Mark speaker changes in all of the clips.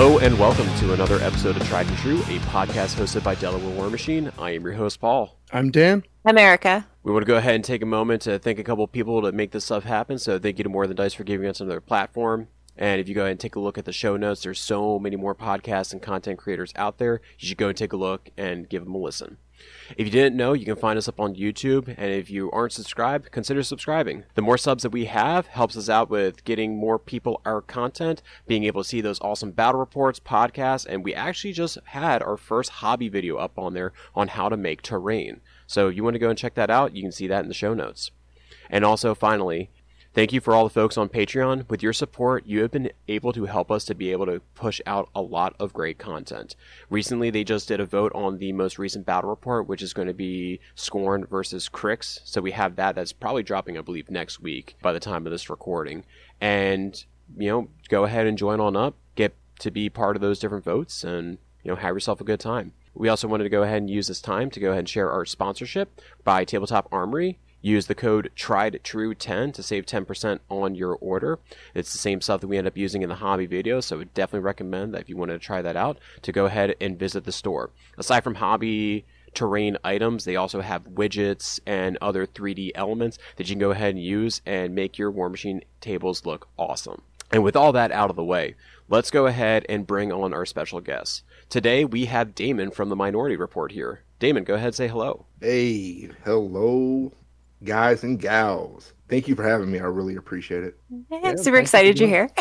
Speaker 1: Hello and welcome to another episode of Tried and True, a podcast hosted by Delaware War Machine. I am your host, Paul.
Speaker 2: I'm Dan.
Speaker 3: I'm Erica.
Speaker 1: We want to go ahead and take a moment to thank a couple people to make this stuff happen, so thank you to More Than Dice for giving us another platform. And if you go ahead and take a look at the show notes, there's so many more podcasts and content creators out there. You should go and take a look and give them a listen. If you didn't know, you can find us up on YouTube, and if you aren't subscribed, consider subscribing. The more subs that we have helps us out with getting more people our content, being able to see those awesome battle reports, podcasts, and we actually just had our first hobby video up on there on how to make terrain. So if you want to go and check that out, you can see that in the show notes. And also, finally, thank you for all the folks on Patreon. With your support, you have been able to help us to be able to push out a lot of great content. Recently, they just did a vote on the most recent battle report, which is going to be Scorn versus Crix. So we have that. That's probably dropping, I believe, next week by the time of this recording. And, go ahead and join on up. Get to be part of those different votes and, have yourself a good time. We also wanted to go ahead and use this time to go ahead and share our sponsorship by Tabletop Armory. Use the code TRIEDTRUE10 to save 10% on your order. It's the same stuff that we end up using in the hobby video, so I would definitely recommend that if you wanted to try that out, to go ahead and visit the store. Aside from hobby terrain items, they also have widgets and other 3D elements that you can go ahead and use and make your War Machine tables look awesome. And with all that out of the way, let's go ahead and bring on our special guests. Today, we have Damon from the Minority Report here. Damon, go ahead and say hello.
Speaker 4: Hey, hello, guys and gals. Thank you for having me. I really appreciate it.
Speaker 3: Yeah, super excited you're here.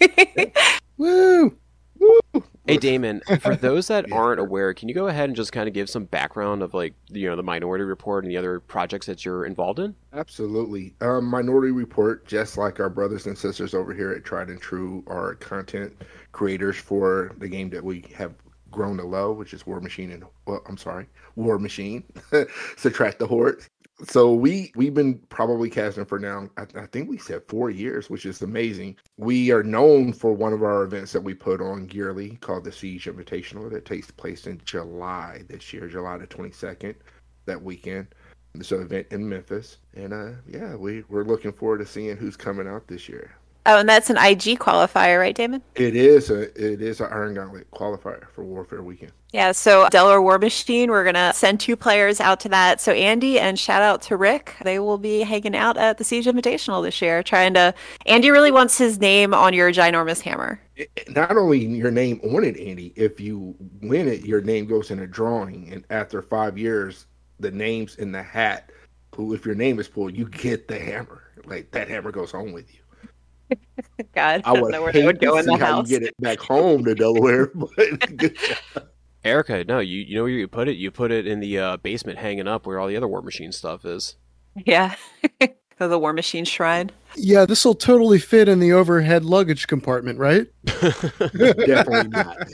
Speaker 4: Woo! Woo!
Speaker 1: Hey, Damon, for those that aren't aware, can you go ahead and just kind of give some background of the Minority Report and the other projects that you're involved in?
Speaker 4: Absolutely. Minority Report, just like our brothers and sisters over here at Tried and True, are content creators for the game that we have grown to love, which is War Machine War Machine. Subtract the Hordes. So we've been probably casting for now, I think we said 4 years, which is amazing. We are known for one of our events that we put on yearly called the Siege Invitational that takes place in July this year, July the 22nd, that weekend. It's an event in Memphis. And we're looking forward to seeing who's coming out this year.
Speaker 3: Oh, and that's an IG qualifier, right, Damon?
Speaker 4: It is an Iron Gauntlet qualifier for Warfare Weekend.
Speaker 3: Yeah, so Delaware War Machine, we're going to send 2 players out to that. So Andy and shout out to Rick. They will be hanging out at the Siege Invitational this year, Andy really wants his name on your ginormous hammer.
Speaker 4: Not only your name on it, Andy, if you win it, your name goes in a drawing. And after 5 years, the name's in the hat. If your name is pulled, you get the hammer. Like, that hammer goes home with you.
Speaker 3: God,
Speaker 4: I would hate to see how you get it back home to Delaware, but good job.
Speaker 1: Erica, no, you know where you put it? You put it in the basement hanging up where all the other War Machine stuff is.
Speaker 3: Yeah. The War Machine Shrine.
Speaker 2: Yeah, this will totally fit in the overhead luggage compartment, right?
Speaker 4: Definitely not.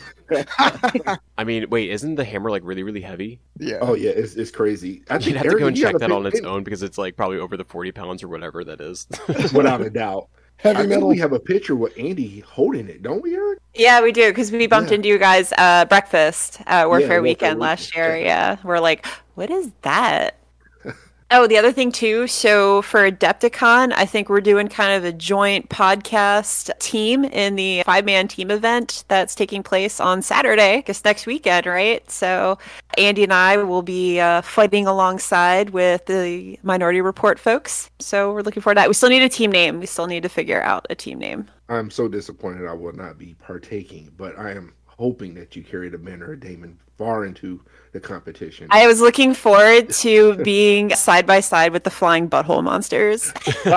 Speaker 1: I mean, wait, isn't the hammer really, really heavy?
Speaker 2: Yeah.
Speaker 4: Oh yeah, it's crazy.
Speaker 1: You'd have to go and check that on its own because it's probably over the 40 pounds or whatever that is.
Speaker 4: Without a doubt.
Speaker 2: Heavy metal.
Speaker 4: We have a picture with Andy holding it, don't we, Eric?
Speaker 3: Yeah, we do, because we bumped into you guys breakfast at Warfare Weekend last year. Yeah, we're like, what is that? Oh, the other thing too, so for Adepticon, I think we're doing kind of a joint podcast team in the 5-man team event that's taking place on Saturday, just next weekend, right? So Andy and I will be fighting alongside with the Minority Report folks. So we're looking forward to that. We still need a team name. We still need to figure out a team name.
Speaker 4: I'm so disappointed I will not be partaking, but I am hoping that you carry the banner of Damon far into the competition.
Speaker 3: I was looking forward to being side by side with the flying butthole monsters.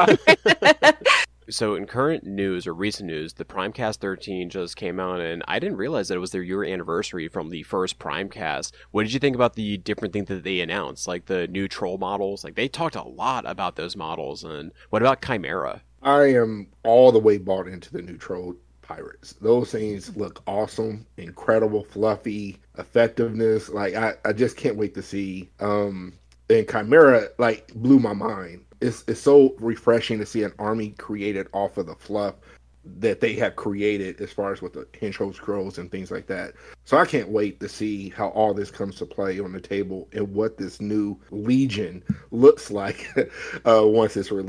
Speaker 1: So in current news or recent news, the Primecast 13 just came out, and I didn't realize that it was their year anniversary from the first Primecast. What did you think about the different things that they announced, like the new troll models? They talked a lot about those models, and what about Chimera?
Speaker 4: I am all the way bought into the new troll pirates. Those things look awesome, incredible, fluffy, effectiveness. I just can't wait to see. And Chimera blew my mind. It's so refreshing to see an army created off of the fluff that they have created as far as with the Henchhold Scrolls and things like that. So I can't wait to see how all this comes to play on the table and what this new Legion looks like once it's released.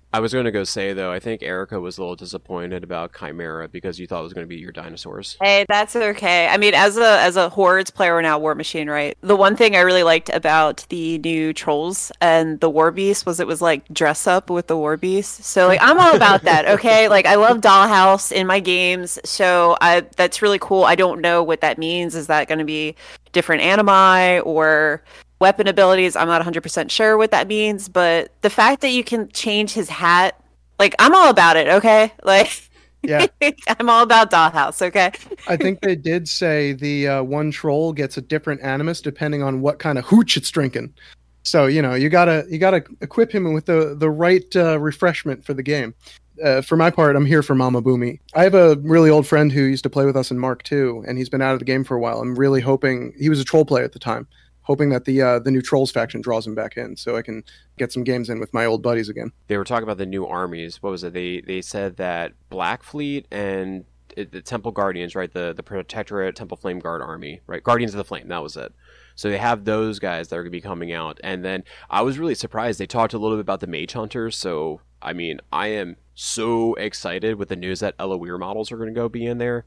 Speaker 1: I was going to go say, though, I think Erica was a little disappointed about Chimera because you thought it was going to be your dinosaurs.
Speaker 3: Hey, that's okay. I mean, as a Hordes player, we're now War Machine, right? The one thing I really liked about the new Trolls and the War Beast was it was like dress up with the War Beast. So like I'm all about that, okay? Like I love Dollhouse in my games, so I that's really cool. I don't know what that means. Is that going to be different animi or weapon abilities? I'm not 100% sure what that means, but the fact that you can change his hat, like I'm all about it, okay? Like
Speaker 2: Yeah.
Speaker 3: I'm all about Dollhouse, okay?
Speaker 2: I think they did say the one troll gets a different animus depending on what kind of hooch it's drinking. So you gotta equip him with the right refreshment for the game. For my part, I'm here for Mama Boomy. I have a really old friend who used to play with us in Mark II, and he's been out of the game for a while. I'm really hoping he was a troll player at the time, hoping that the new Trolls faction draws him back in, so I can get some games in with my old buddies again.
Speaker 1: They were talking about the new armies. What was it? They said that Black Fleet and the Temple Guardians, right? The Protectorate Temple Flame Guard army, right? Guardians of the Flame, that was it. So they have those guys that are going to be coming out. And then I was really surprised. They talked a little bit about the Mage Hunters. So, I mean, I am so excited with the news that Eloir models are going to go be in there.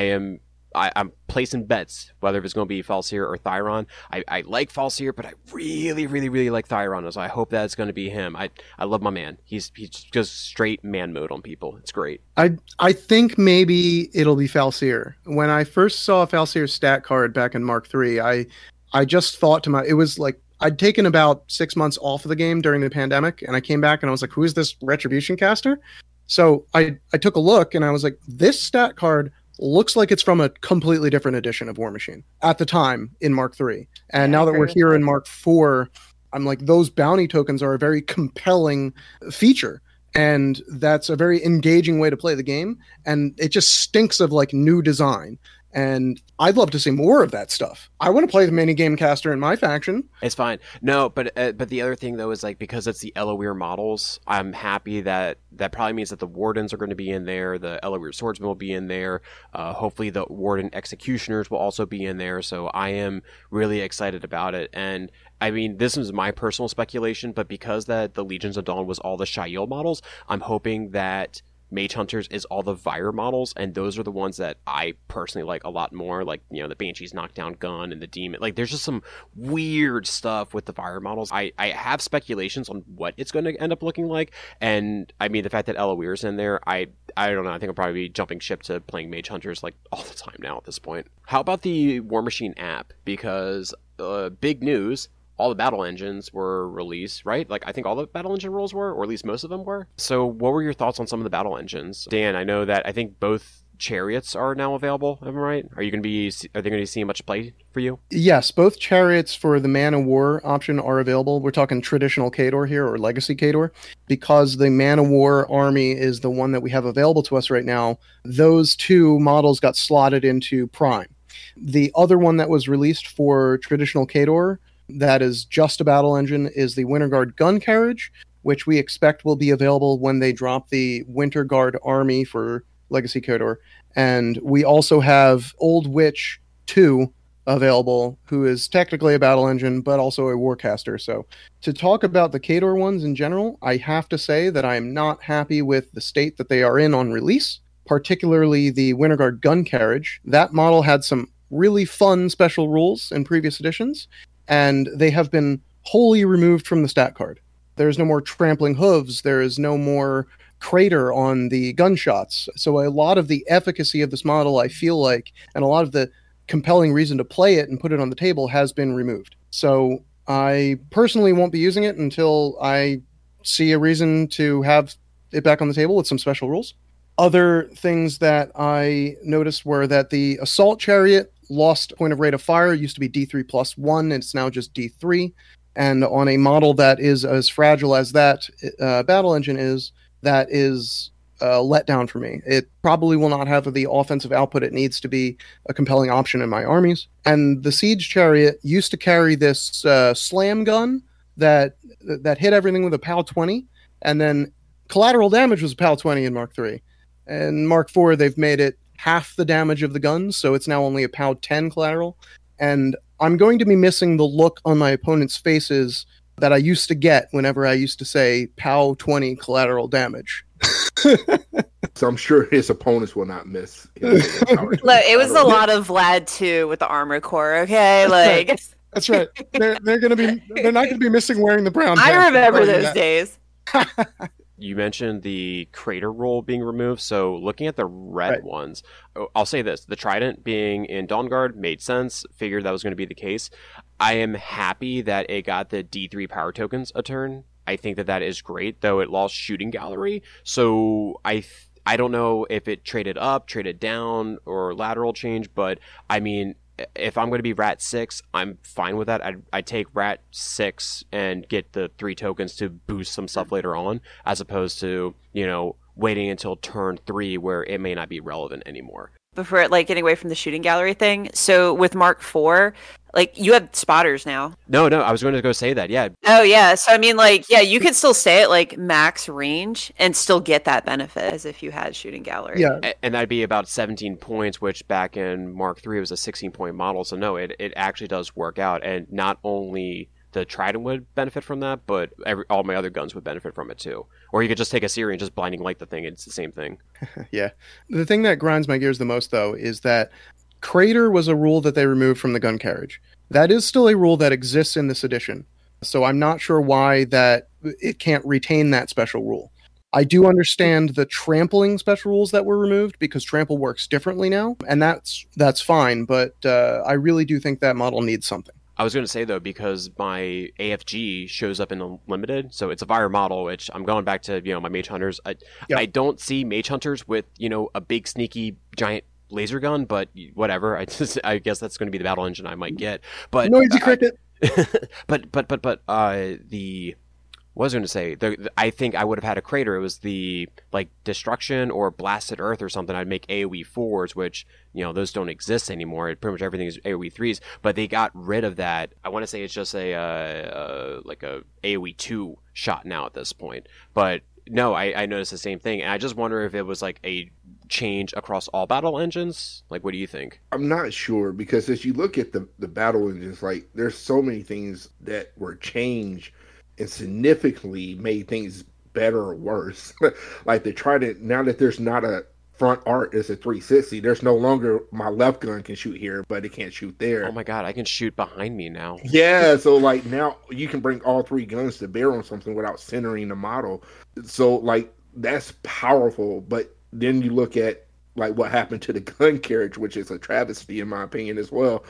Speaker 1: I'm placing bets, whether it's going to be Falseer or Thyron. I like Falseer, but I really, really, really like Thyron, so I hope that it's going to be him. I love my man. He goes straight man mode on people. It's great.
Speaker 2: I think maybe it'll be Falseer. When I first saw Falseer's stat card back in Mark III, I just thought to it was like I'd taken about 6 months off of the game during the pandemic, and I came back and I was like, who is this Retribution caster? So I took a look and I was like, this stat card looks like it's from a completely different edition of War Machine at the time in Mark III. And now that we're here in Mark IV, I'm like, those bounty tokens are a very compelling feature. And that's a very engaging way to play the game. And it just stinks of like new design. And I'd love to see more of that stuff. I want to play the minigame caster in my faction.
Speaker 1: It's fine. No, but the other thing though is like because it's the Eloir models, I'm happy that probably means that the Wardens are going to be in there, the Eloir Swordsmen will be in there, hopefully the Warden Executioners will also be in there. So I am really excited about it. And I mean, this is my personal speculation, but because that the Legions of Dawn was all the Shael models, I'm hoping that Mage Hunters is all the Vire models, and those are the ones that I personally like a lot more, like, you know, the Banshee's knockdown gun and the Demon. Like, there's just some weird stuff with the Vire models. I have speculations on what it's going to end up looking like, and I mean, the fact that Eloir's in there, I don't know, I think I'll probably be jumping ship to playing Mage Hunters, like, all the time now at this point. How about the War Machine app? Because, big news, all the battle engines were released, right? Like, I think all the battle engine rules were, or at least most of them were. So what were your thoughts on some of the battle engines? Dan, I know that I think both chariots are now available, am I right? Are they going to be seeing much play for you?
Speaker 2: Yes, both chariots for the Man of War option are available. We're talking traditional Khador here, or Legacy Khador. Because the Man of War army is the one that we have available to us right now, those two models got slotted into Prime. The other one that was released for traditional Khador, that is just a battle engine, is the Winter Guard gun carriage, which we expect will be available when they drop the Winter Guard army for Legacy Khador. And we also have Old Witch 2 available, who is technically a battle engine, but also a warcaster. So to talk about the Khador ones in general, I have to say that I am not happy with the state that they are in on release, particularly the Winter Guard gun carriage. That model had some really fun special rules in previous editions, and they have been wholly removed from the stat card. There's no more trampling hooves. There is no more crater on the gunshots. So a lot of the efficacy of this model, I feel like, and a lot of the compelling reason to play it and put it on the table has been removed. So I personally won't be using it until I see a reason to have it back on the table with some special rules. Other things that I noticed were that the Assault Chariot lost point of rate of fire. It used to be D3 plus 1, and it's now just D3. And on a model that is as fragile as that battle engine is, that is a letdown for me. It probably will not have the offensive output it needs to be a compelling option in my armies. And the Siege Chariot used to carry this slam gun that hit everything with a POW 20, and then collateral damage was a POW 20 in Mark III. And Mark IV, they've made it half the damage of the guns, so it's now only a POW 10 collateral. And I'm going to be missing the look on my opponent's faces that I used to get whenever I used to say POW 20 collateral damage.
Speaker 4: So I'm sure his opponents will not miss him saying power 20
Speaker 3: Look, it was a
Speaker 4: collateral.
Speaker 3: lot of Vlad too with the armor core. Okay, like
Speaker 2: That's right. They're not gonna be missing wearing the brown
Speaker 3: I
Speaker 2: pants.
Speaker 3: remember
Speaker 2: I'll tell you
Speaker 3: those
Speaker 2: that.
Speaker 3: days.
Speaker 1: You mentioned the crater rule being removed, so looking at the red
Speaker 2: Right.
Speaker 1: ones, I'll say this: the Trident being in Dawnguard made sense. Figured that was going to be the case. I am happy that it got the D3 power tokens a turn. I think that is great, though it lost Shooting Gallery. So I don't know if it traded up, traded down, or lateral change, but I mean, if I'm going to be Rat 6, I'm fine with that. I'd take Rat 6 and get the 3 tokens to boost some stuff later on, as opposed to, waiting until turn 3 where it may not be relevant anymore.
Speaker 3: Before like getting away from the shooting gallery thing. So with Mark IV, like you have spotters now.
Speaker 1: No, I was going to go say that. Yeah.
Speaker 3: Oh yeah. So I mean like yeah, you could still stay at like max range and still get that benefit as if you had shooting gallery.
Speaker 2: Yeah.
Speaker 1: And that'd be about 17 points, which back in Mark III was a 16-point model. So no, it actually does work out. And not only the Trident would benefit from that, but all my other guns would benefit from it too. Or you could just take a Siri and just blinding light the thing. It's the same thing.
Speaker 2: Yeah. The thing that grinds my gears the most, though, is that Crater was a rule that they removed from the gun carriage. That is still a rule that exists in this edition. So I'm not sure why that it can't retain that special rule. I do understand the trampling special rules that were removed because trample works differently now, and that's fine, but I really do think that model needs something.
Speaker 1: I was going to say, though, because my AFG shows up in Unlimited, so it's a Fire model, which I'm going back to, my Mage Hunters. I don't see Mage Hunters with, a big, sneaky, giant laser gun, but whatever. I guess that's going to be the battle engine I might get. But
Speaker 2: Noisy cricket.
Speaker 1: But what was I going to say? I think I would have had a Crater. It was the Destruction or Blasted Earth or something. I'd make AoE 4s, which those don't exist anymore. Pretty much everything is AoE 3s. But they got rid of that. I want to say it's just a AoE 2 shot now at this point. But no, I noticed the same thing, and I just wonder if it was like a change across all battle engines. What do you think?
Speaker 4: I'm not sure, because as you look at the battle engines, there's so many things that were changed and significantly made things better or worse. They tried it now that there's not a front arc, it's a 360. There's no longer my left gun can shoot here, but it can't shoot there.
Speaker 1: Oh my god, I can shoot behind me now.
Speaker 4: Yeah, so now you can bring all 3 guns to bear on something without centering the model. So that's powerful. But then you look at what happened to the gun carriage, which is a travesty in my opinion as well.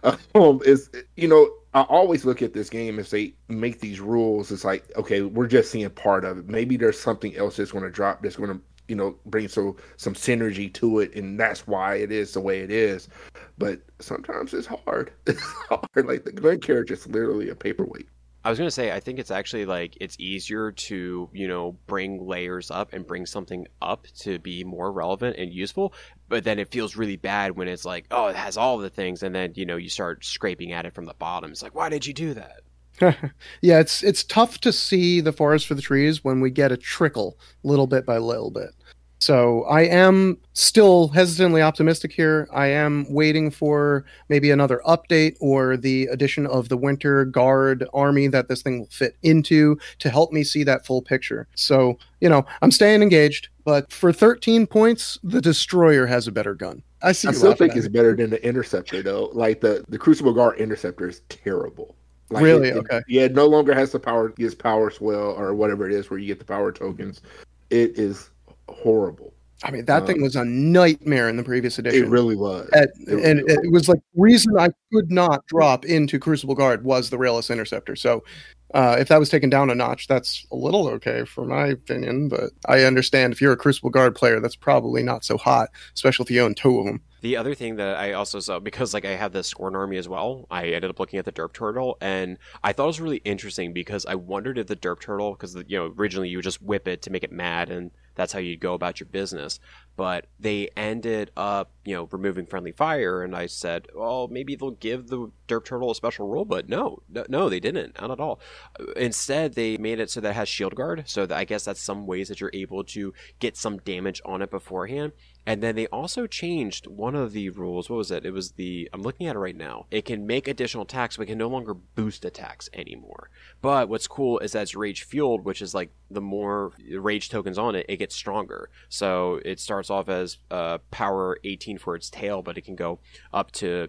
Speaker 4: I always look at this game as they make these rules. It's okay, we're just seeing part of it. Maybe there's something else that's going to drop that's going to, bring some synergy to it, and that's why it is the way it is. But sometimes it's hard. It's hard. The gun carriage is literally a paperweight.
Speaker 1: I was going to say, I think it's actually it's easier to, bring layers up and bring something up to be more relevant and useful. But then it feels really bad when it's oh, it has all the things. And then, you start scraping at it from the bottom. It's why did you do that?
Speaker 2: Yeah, it's tough to see the forest for the trees when we get a trickle little bit by little bit. So I am still hesitantly optimistic here. I am waiting for maybe another update or the addition of the Winter Guard army that this thing will fit into to help me see that full picture. So, I'm staying engaged, but for 13 points, the Destroyer has a better gun. I
Speaker 4: still think it's better than the Interceptor, though. The Crucible Guard Interceptor is terrible.
Speaker 2: Really? Okay.
Speaker 4: It no longer has the power, gets power swell or whatever it is where you get the power tokens. It is horrible.
Speaker 2: I mean, that thing was a nightmare in the previous edition.
Speaker 4: It really was.
Speaker 2: It was reason I could not drop into Crucible Guard was the Railless Interceptor. So if that was taken down a notch, that's a little okay for my opinion. But I understand if you're a Crucible Guard player, that's probably not so hot, especially if you own 2 of them.
Speaker 1: The other thing that I also saw, because I have the Scorn army as well, I ended up looking at the Derp Turtle, and I thought it was really interesting because I wondered if the Derp Turtle, because originally you would just whip it to make it mad, and that's how you'd go about your business. But they ended up, removing friendly fire, and I said, well, maybe they'll give the Derp Turtle a special rule, but no, they didn't, not at all. Instead, they made it so that it has Shield Guard, so that I guess that's some ways that you're able to get some damage on it beforehand. And then they also changed one of the rules. What was it? It was I'm looking at it right now. It can make additional attacks, but it can no longer boost attacks anymore. But what's cool is that it's rage fueled, which is like the more rage tokens on it, it gets stronger. So it starts off as power 18 for its tail, but it can go up to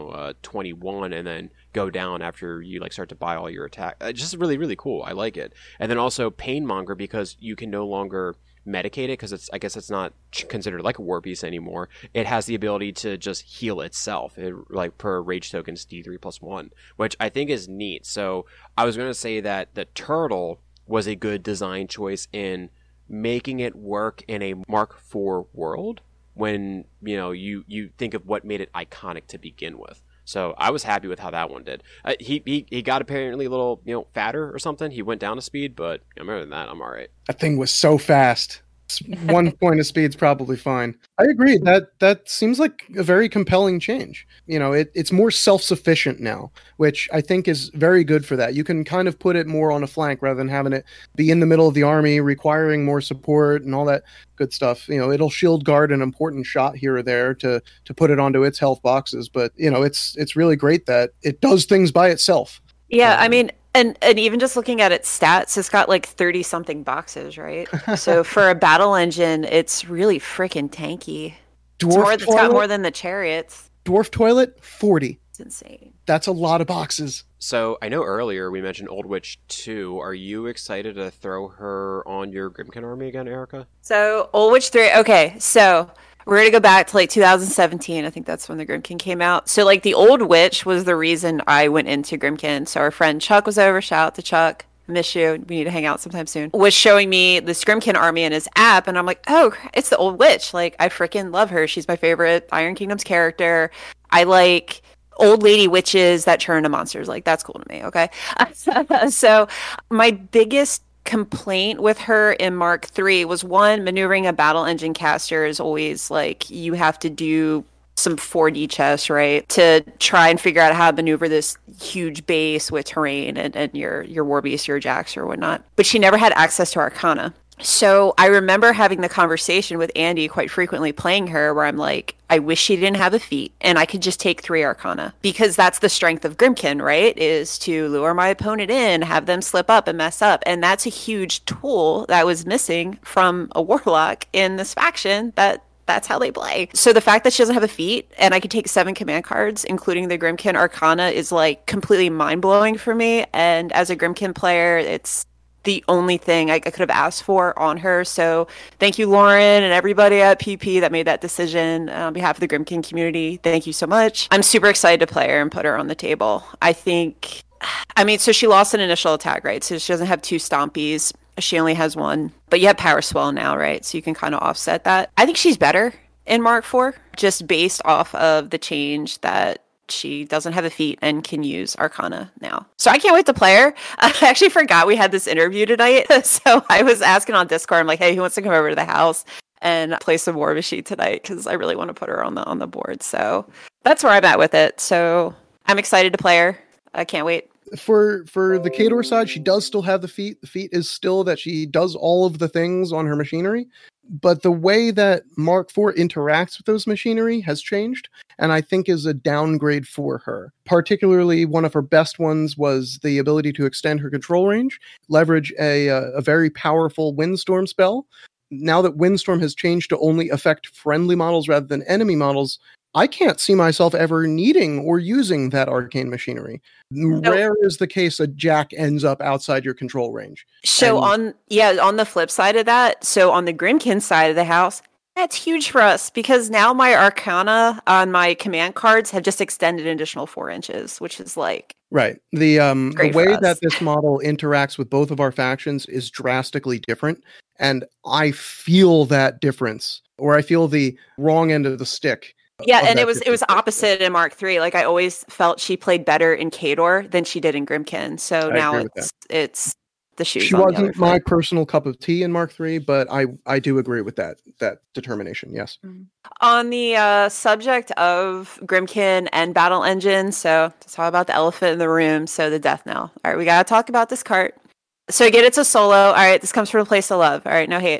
Speaker 1: 21 and then go down after you like start to buy all your attack. Just really, really cool. I like it. And then also Painmonger, because you can no longer medicate it, because I guess it's not considered like a war beast anymore. It has the ability to just heal itself, like per rage tokens D3+1, which I think is neat. So I was going to say that the turtle was a good design choice in making it work in a Mark IV world when you think of what made it iconic to begin with. So I was happy with how that one did. He got apparently a little fatter or something. He went down a speed, but other than that, I'm all right.
Speaker 2: That thing was so fast. 1 point of speed's probably fine. I agree. That seems like a very compelling change. It's more self-sufficient now, which I think is very good for that. You can kind of put it more on a flank rather than having it be in the middle of the army, requiring more support and all that good stuff. It'll shield guard an important shot here or there to put it onto its health boxes, but it's really great that it does things by itself.
Speaker 3: Yeah, I mean, and even just looking at its stats, it's got like 30 something boxes, right? So for a battle engine, it's really freaking tanky. It's got more than the chariots.
Speaker 2: Dwarf toilet, 40.
Speaker 3: It's insane.
Speaker 2: That's a lot of boxes.
Speaker 1: So I know earlier we mentioned Old Witch 2. Are you excited to throw her on your Grymkin army again, Erica?
Speaker 3: So Old Witch 3, okay, so we're going to go back to like 2017. I think that's when the Grymkin came out. So like the Old Witch was the reason I went into Grymkin. So our friend Chuck was over. Shout out to Chuck. Miss you. We need to hang out sometime soon. Was showing me the Grymkin army in his app. And I'm like, oh, it's the Old Witch. Like, I freaking love her. She's my favorite Iron Kingdoms character. I like old lady witches that turn into monsters. Like, that's cool to me. Okay. So my biggest complaint with her in Mark III was, one, maneuvering a battle engine caster is always like you have to do some 4D chess, right, to try and figure out how to maneuver this huge base with terrain and your war beast, your jacks or whatnot. But she never had access to Arcana. So I remember having the conversation with Andy quite frequently playing her where I'm like, I wish she didn't have a feat and I could just take 3 Arcana, because that's the strength of Grymkin, right? Is to lure my opponent in, have them slip up and mess up. And that's a huge tool that was missing from a Warlock in this faction that's how they play. So the fact that she doesn't have a feat and I could take 7 command cards, including the Grymkin Arcana, is like completely mind-blowing for me. And as a Grymkin player, it's the only thing I could have asked for on her. So thank you, Lauren, and everybody at PP that made that decision on behalf of the Grymkin community. Thank you so much. I'm super excited to play her and put her on the table. So she lost an initial attack, right? So she doesn't have 2 stompies. She only has 1. But you have Power Swell now, right? So you can kind of offset that. I think she's better in Mark IV, just based off of the change that she doesn't have a feat and can use Arcana now. So I can't wait to play her. I actually forgot we had this interview tonight. So I was asking on Discord, I'm like, hey, who wants to come over to the house and play some War Machine tonight? Because I really want to put her on the board. So that's where I'm at with it. So I'm excited to play her. I can't wait.
Speaker 2: For the Khador side, she does still have the feat. The feat is still that she does all of the things on her machinery, but the way that Mark IV interacts with those machinery has changed, and I think is a downgrade for her. Particularly, one of her best ones was the ability to extend her control range, leverage a very powerful Windstorm spell. Now that Windstorm has changed to only affect friendly models rather than enemy models, I can't see myself ever needing or using that arcane machinery. Rare is the case a jack ends up outside your control range.
Speaker 3: So on the flip side of that, so on the Grymkin side of the house, that's huge for us because now my Arcana on my command cards have just extended an additional 4 inches, which is like
Speaker 2: right. The way that this model interacts with both of our factions is drastically different, and I feel that difference, or I feel the wrong end of the stick.
Speaker 3: Yeah, and it was opposite in Mark III. Like I always felt she played better in Khador than she did in Grymkin. So now it's the shoes.
Speaker 2: She wasn't my personal cup of tea in Mark III, but I do agree with that determination. Yes.
Speaker 3: On the subject of Grymkin and Battle Engine, so to talk about the elephant in the room, so the Death Knell. All right, we gotta talk about this cart. So again, it's a solo. All right, this comes from a place of love. All right, no hate.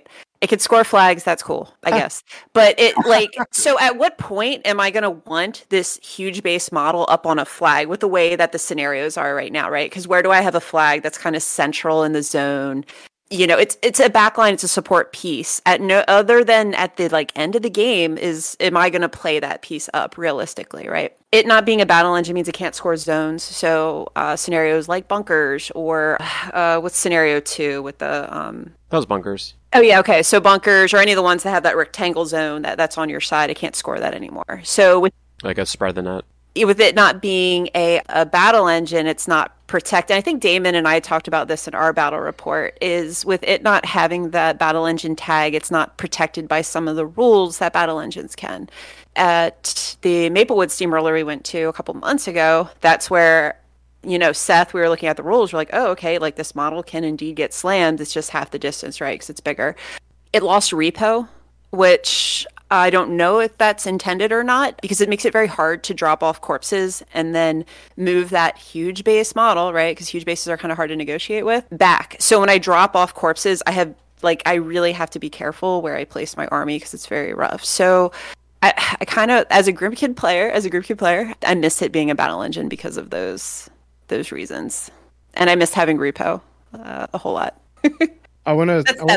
Speaker 3: It could score flags. That's cool, I guess. But it so at what point am I going to want this huge base model up on a flag with the way that the scenarios are right now, right? Because where do I have a flag that's kind of central in the zone? It's a backline, it's a support piece. At no other than at the end of the game am I going to play that piece up realistically, right? It not being a battle engine means it can't score zones. So scenarios like bunkers or what's scenario 2 with the
Speaker 1: Those bunkers.
Speaker 3: Oh yeah, okay. So bunkers or any of the ones that have that rectangle zone that's on your side, I can't score that anymore. So with
Speaker 1: Spread the net.
Speaker 3: With it not being a battle engine, it's not protected. I think Damon and I talked about this in our battle report, is with it not having that battle engine tag, it's not protected by some of the rules that battle engines can. At the Maplewood Steamroller we went to a couple months ago, that's where, Seth, we were looking at the rules, we're like, oh, okay, this model can indeed get slammed. It's just half the distance, right? Because it's bigger. It lost repo, which I don't know if that's intended or not, because it makes it very hard to drop off corpses and then move that huge base model, right? Because huge bases are kind of hard to negotiate with, back. So when I drop off corpses, I really have to be careful where I place my army because it's very rough. So I kind of, as a group kid player, I missed it being a battle engine because of those reasons. And I missed having repo a whole lot.
Speaker 2: I want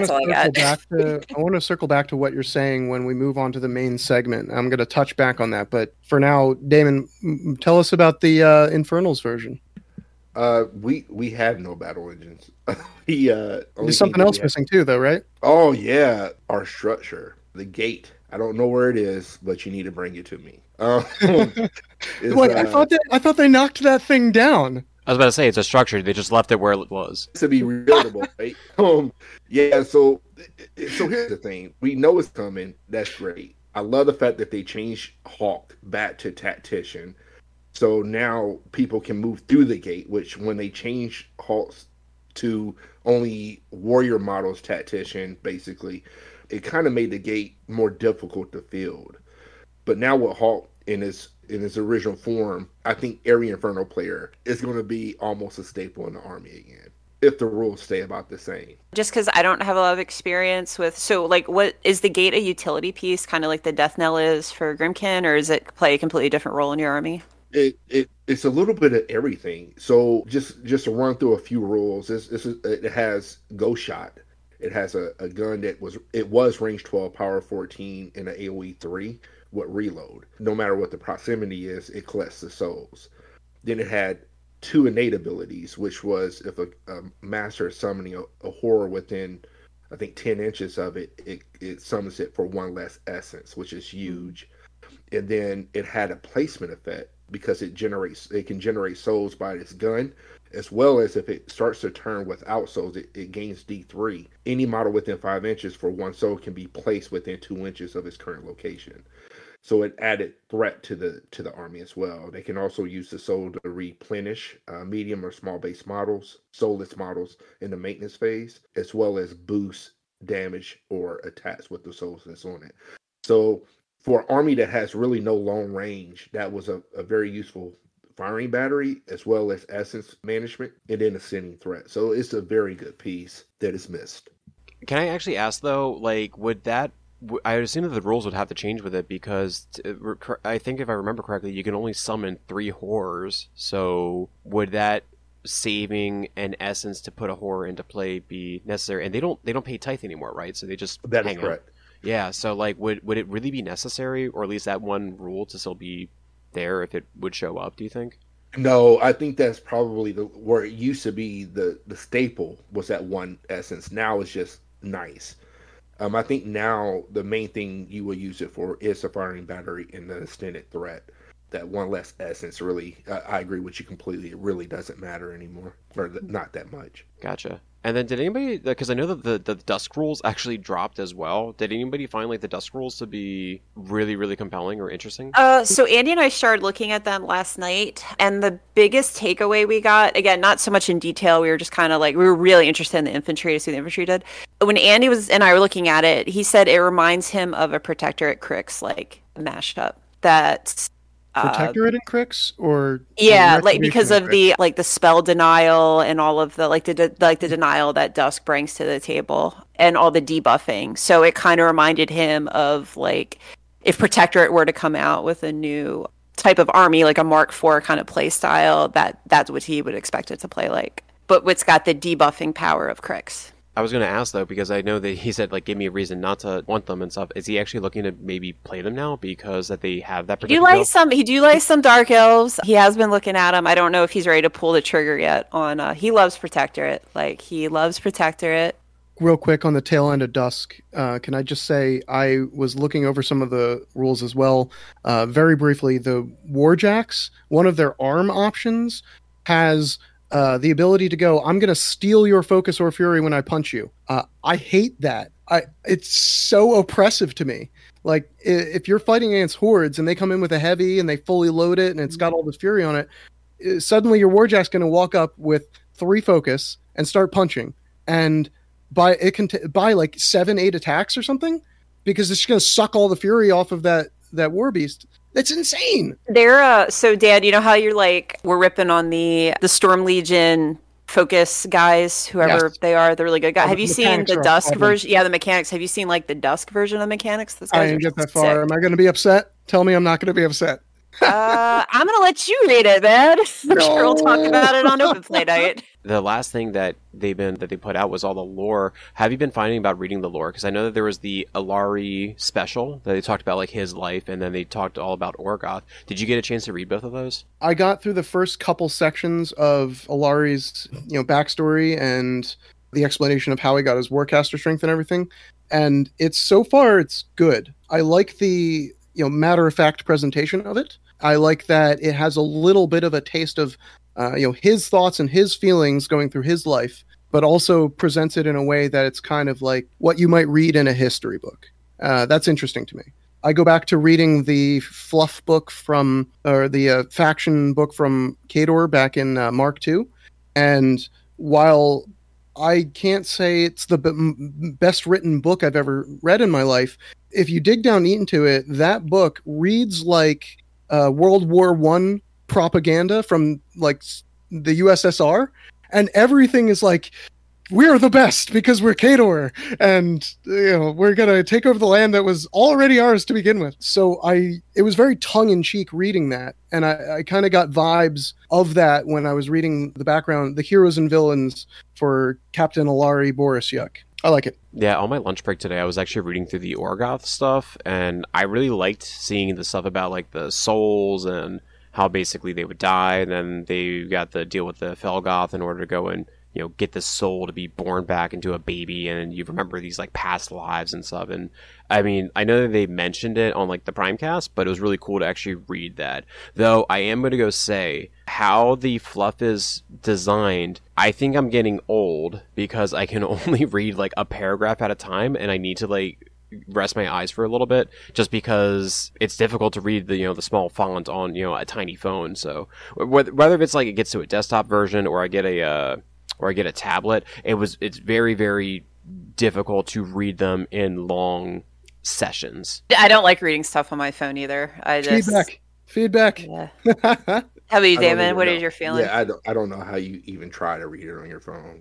Speaker 2: to circle back to what you're saying when we move on to the main segment. I'm going to touch back on that, but for now, Damon, tell us about the Infernals version.
Speaker 4: We have no battle engines.
Speaker 2: There's something else missing too, though, right?
Speaker 4: Oh yeah, our structure, the gate. I don't know where it is, but you need to bring it to me.
Speaker 2: Wait, I thought they knocked that thing down.
Speaker 1: I was about to say, it's a structure. They just left it where it was.
Speaker 4: To be rebuildable, right? Yeah, so here's the thing. We know it's coming. That's great. I love the fact that they changed Hawk back to Tactician. So now people can move through the gate, which when they changed Hawks to only warrior models Tactician, basically, it kind of made the gate more difficult to field. But now with Hawk in his original form, I think every Inferno player is going to be almost a staple in the army again, if the rules stay about the same.
Speaker 3: Just because I don't have a lot of experience with, what is the gate a utility piece, kind of like the Death Knell is for Grymkin, or does it play a completely different role in your army?
Speaker 4: It's a little bit of everything. So just to run through a few rules, it has Ghost Shot. It has a gun that was range 12, power 14, and an AoE 3 with reload. No matter what the proximity is, it collects the souls. Then it had 2 innate abilities, which was if a master is summoning a horror within, I think, 10 inches of it, it summons it for 1 less essence, which is huge. And then it had a placement effect because it can generate souls by its gun, as well as if it starts to turn without souls, it gains D3. Any model within 5 inches for 1 soul can be placed within 2 inches of its current location. So it added threat to the army as well. They can also use the soul to replenish medium or small base models, soulless models in the maintenance phase, as well as boost damage or attacks with the souls that's on it. So for an army that has really no long range, that was a very useful firing battery, as well as essence management, and then ascending threat. So it's a very good piece that is missed.
Speaker 1: Can I actually ask, though, would that... I would assume that the rules would have to change with it because I think if I remember correctly, you can only summon 3 horrors. So would that saving an essence to put a horror into play be necessary? And they don't pay tithe anymore, right? So they just
Speaker 4: that is correct.
Speaker 1: Out. Yeah. So would it really be necessary, or at least that one rule to still be there if it would show up? Do you think?
Speaker 4: No, I think that's probably where it used to be. The staple was that 1 essence. Now it's just nice. I think now the main thing you will use it for is a firing battery and the extended threat. That 1 less essence really, I agree with you completely. It really doesn't matter anymore, or not that much.
Speaker 1: Gotcha. And then did anybody, because I know that the Dusk rules actually dropped as well. Did anybody find the Dusk rules to be really, really compelling or interesting?
Speaker 3: So Andy and I started looking at them last night, and the biggest takeaway we got, again, not so much in detail, we were just kind of we were really interested in the infantry to see what the infantry did. When Andy and I were looking at it, he said it reminds him of a Protectorate Crix mashed up. That
Speaker 2: Protectorate and Crix, or
Speaker 3: Yeah, like
Speaker 2: Retribution
Speaker 3: because
Speaker 2: and
Speaker 3: of
Speaker 2: Crix?
Speaker 3: the spell denial and all of the the denial that Dusk brings to the table and all the debuffing. So it kind of reminded him of like if Protectorate were to come out with a new type of army, like a Mark IV kind of play style, that's what he would expect it to play like. But it's got the debuffing power of Crix.
Speaker 1: I was going to ask though, because I know that he said like, give me a reason not to want them and stuff. Is he actually looking to maybe play them now because that they have that particular?
Speaker 3: He do like some Dark Elves. He has been looking at them. I don't know if he's ready to pull the trigger yet on. He loves Protectorate. Like he loves Protectorate.
Speaker 2: Real quick on the tail end of Dusk, can I just say I was looking over some of the rules as well. Very briefly, the Warjacks, one of their arm options, has the ability to go, I'm going to steal your focus or fury when I punch you. I hate that. It's so oppressive to me. Like, if you're fighting against hordes and they come in with a heavy and they fully load it and it's got all this fury on it, suddenly your Warjack's going to walk up with 3 focus and start punching. And buy like 7-8 attacks or something, because it's going to suck all the fury off of that war beast. That's insane.
Speaker 3: They're so Dan, you know how you're like we're ripping on the Storm Legion focus guys, whoever they are, the really good guys. Have you seen the Dusk version? Yeah, the mechanics. Have you seen like the Dusk version of the mechanics? Those guys
Speaker 2: I didn't get that far. Am I going to be upset? Tell me I'm not going to be upset.
Speaker 3: I'm gonna let you read it, man. I'm sure we'll talk about it on Open Play Night.
Speaker 1: The last thing that they put out was all the lore. Have you been finding about reading the lore? Because I know that there was the Alari special that they talked about like his life, and then they talked all about Orgoth. Did you get a chance to read both of those?
Speaker 2: I got through the first couple sections of Alari's, backstory and the explanation of how he got his Warcaster strength and everything, and it's good. I like the matter-of-fact presentation of it. I like that it has a little bit of a taste of his thoughts and his feelings going through his life, but also presents it in a way that it's kind of like what you might read in a history book. That's interesting to me. I go back to reading the fluff book or the faction book from Khador back in Mark II, and while I can't say it's the best written book I've ever read in my life, if you dig down into it, that book reads like World War I propaganda from like the USSR, and everything is like, we're the best because we're Khador, and we're gonna take over the land that was already ours to begin with. So it was very tongue-in-cheek reading that, and I kind of got vibes of that when I was reading the background, the heroes and villains for Captain Alari Borisyuk. I like it.
Speaker 1: Yeah, on my lunch break today, I was actually reading through the Orgoth stuff, and I really liked seeing the stuff about like the souls and how basically they would die, and then they got to deal with the Felgoth in order to go and get the soul to be born back into a baby, and you remember these like past lives and stuff. And I mean, I know that they mentioned it on like the Primecast, but it was really cool to actually read that. Though I am going to go say how the fluff is designed, I think I'm getting old because I can only read like a paragraph at a time, and I need to like rest my eyes for a little bit, just because it's difficult to read the small font on a tiny phone. So whether it's like it gets to a desktop version or I get a tablet, it's very, very difficult to read them in long sessions.
Speaker 3: I don't like reading stuff on my phone either.
Speaker 2: Feedback.
Speaker 3: Yeah. How about you, Damon? What is your feeling?
Speaker 4: Yeah, I don't know how you even try to read it on your phone.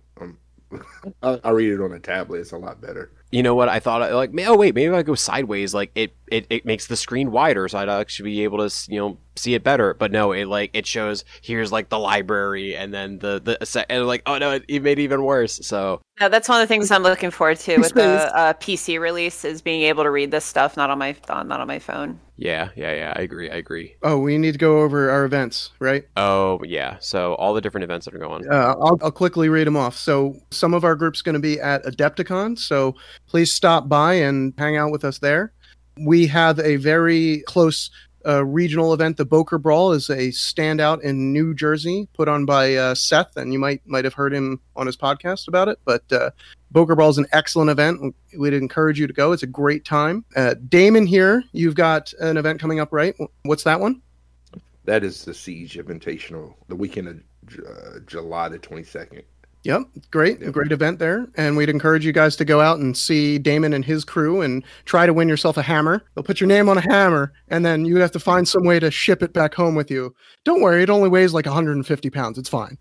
Speaker 4: I read it on a tablet. It's a lot better.
Speaker 1: You know what? I thought like, maybe if I go sideways, like it makes the screen wider, so I'd actually be able to see it better. But no, it shows here's like the library, and then and like, oh no, it made it even worse. So
Speaker 3: no, that's one of the things I'm looking forward to with the PC release is being able to read this stuff not on my phone.
Speaker 1: Yeah, I agree.
Speaker 2: Oh, we need to go over our events, right?
Speaker 1: Oh, yeah. So all the different events that are going.
Speaker 2: I'll quickly read them off. So some of our group's going to be at Adepticon, so please stop by and hang out with us there. We have a very close regional event. The Boker Brawl is a standout in New Jersey, put on by Seth, and you might have heard him on his podcast about it. But Boker Brawl is an excellent event. We'd encourage you to go. It's a great time. Damon, here, you've got an event coming up, right? What's that one?
Speaker 4: That is the Siege Invitational, the weekend of July the 22nd.
Speaker 2: Yep, great,
Speaker 4: Yep.
Speaker 2: great event there. And we'd encourage you guys to go out and see Damon and his crew and try to win yourself a hammer. They'll put your name on a hammer, and then you have to find some way to ship it back home with you. Don't worry, it only weighs like 150 pounds. It's fine.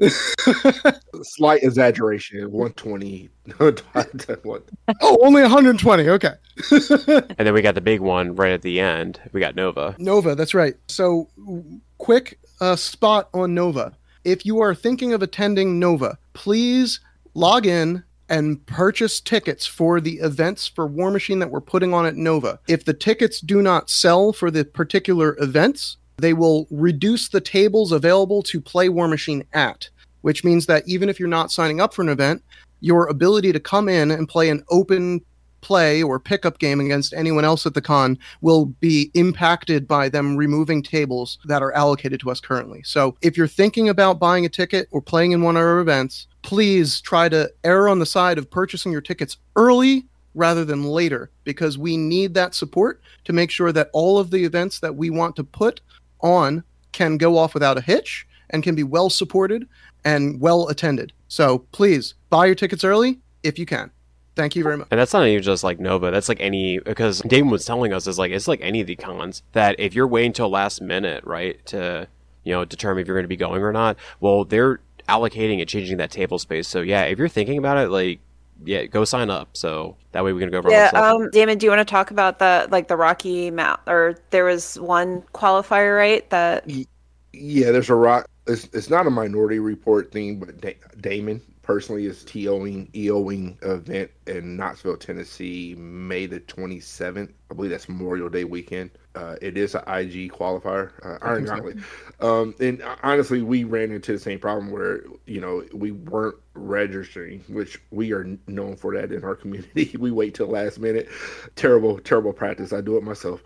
Speaker 4: Slight exaggeration, 120. What?
Speaker 2: Oh, only 120. Okay.
Speaker 1: And then we got the big one right at the end. We got Nova.
Speaker 2: Nova, that's right. So, quick spot on Nova. If you are thinking of attending Nova, please log in and purchase tickets for the events for War Machine that we're putting on at Nova. If the tickets do not sell for the particular events, they will reduce the tables available to play War Machine at, which means that even if you're not signing up for an event, your ability to come in and play an open play or pickup game against anyone else at the con will be impacted by them removing tables that are allocated to us currently. So if you're thinking about buying a ticket or playing in one of our events, please try to err on the side of purchasing your tickets early rather than later, because we need that support to make sure that all of the events that we want to put on can go off without a hitch and can be well supported and well attended. So please buy your tickets early if you can. Thank you very much.
Speaker 1: And that's not even just like Nova. That's like any, because Damon was telling us is like it's like any of the cons that if you're waiting till last minute, right, to determine if you're going to be going or not, well, they're allocating and changing that table space. So yeah, if you're thinking about it, like go sign up. So that way we can go over.
Speaker 3: Damon, do you want to talk about the Rocky Mount? Or there was one qualifier, right?
Speaker 4: Yeah, there's a rock. It's not a Minority Report thing, but Damon personally is EOing event in Knoxville, Tennessee, May the 27th. I believe that's Memorial Day weekend. It is an IG qualifier, Iron Gauntlet. And honestly, we ran into the same problem where, we weren't registering, which we are known for that in our community. We wait till last minute. Terrible practice. I do it myself.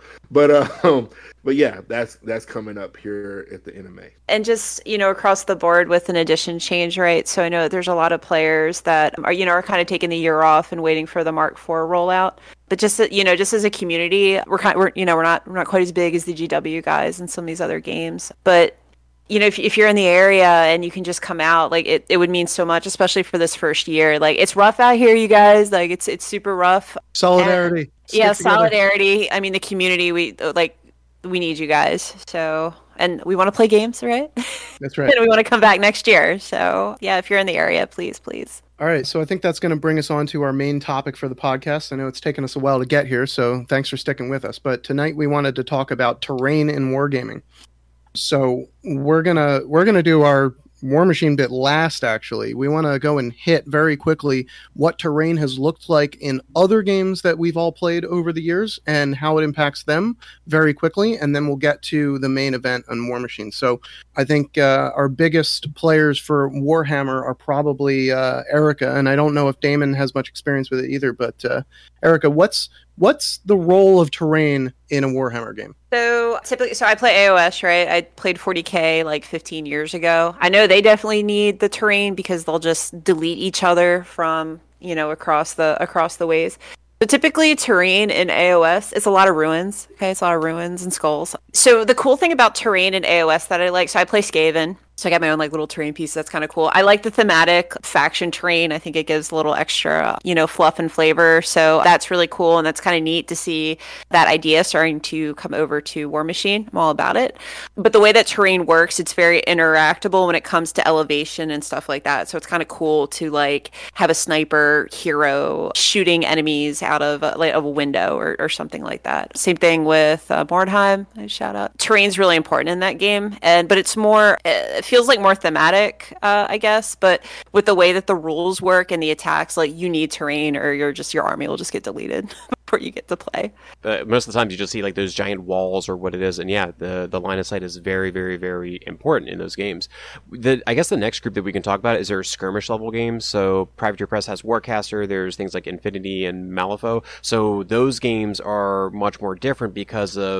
Speaker 4: But yeah, that's coming up here at the NMA.
Speaker 3: And just, across the board with an edition change, right? So I know there's a lot of players that are kind of taking the year off and waiting for the Mark IV rollout. But just as a community, we're not quite as big as the GW guys and some of these other games. But if you're in the area and you can just come out, like it would mean so much, especially for this first year. Like it's rough out here, you guys. Like it's super rough.
Speaker 2: Solidarity.
Speaker 3: Solidarity. I mean, the community. We need you guys. So, and we want to play games, right?
Speaker 2: That's right.
Speaker 3: And we want to come back next year. So yeah, if you're in the area, please.
Speaker 2: All right, so I think that's going to bring us on to our main topic for the podcast. I know it's taken us a while to get here, so thanks for sticking with us. But tonight we wanted to talk about terrain in wargaming. So we're gonna do our War Machine bit last, actually. We want to go and hit very quickly what terrain has looked like in other games that we've all played over the years and how it impacts them very quickly, and then we'll get to the main event on War Machine. So I think our biggest players for Warhammer are probably Erica, and I don't know if Damon has much experience with it either, but Erica, what's the role of terrain in a Warhammer game?
Speaker 3: So typically, I play AOS, right? I played 40K like 15 years ago. I know they definitely need the terrain because they'll just delete each other from, across the ways. So typically terrain in AOS, it's a lot of ruins. Okay, it's a lot of ruins and skulls. So the cool thing about terrain in AOS that I like, so I play Skaven. So I got my own little terrain piece. That's kind of cool. I like the thematic faction terrain. I think it gives a little extra, fluff and flavor. So that's really cool. And that's kind of neat to see that idea starting to come over to War Machine. I'm all about it. But the way that terrain works, it's very interactable when it comes to elevation and stuff like that. So it's kind of cool to have a sniper hero shooting enemies out of a window or something like that. Same thing with Mordheim. Shout out. Terrain's really important in that game. But it's more... feels like more thematic, I guess, but with the way that the rules work and the attacks, you need terrain or your army will just get deleted before you get to play.
Speaker 1: Most of the time you just see those giant walls or what it is, and yeah, the line of sight is very, very, very important in those games. I guess the next group that we can talk about is their skirmish level games. So Privateer Press has Warcaster, there's things like Infinity and Malifaux. So those games are much more different because of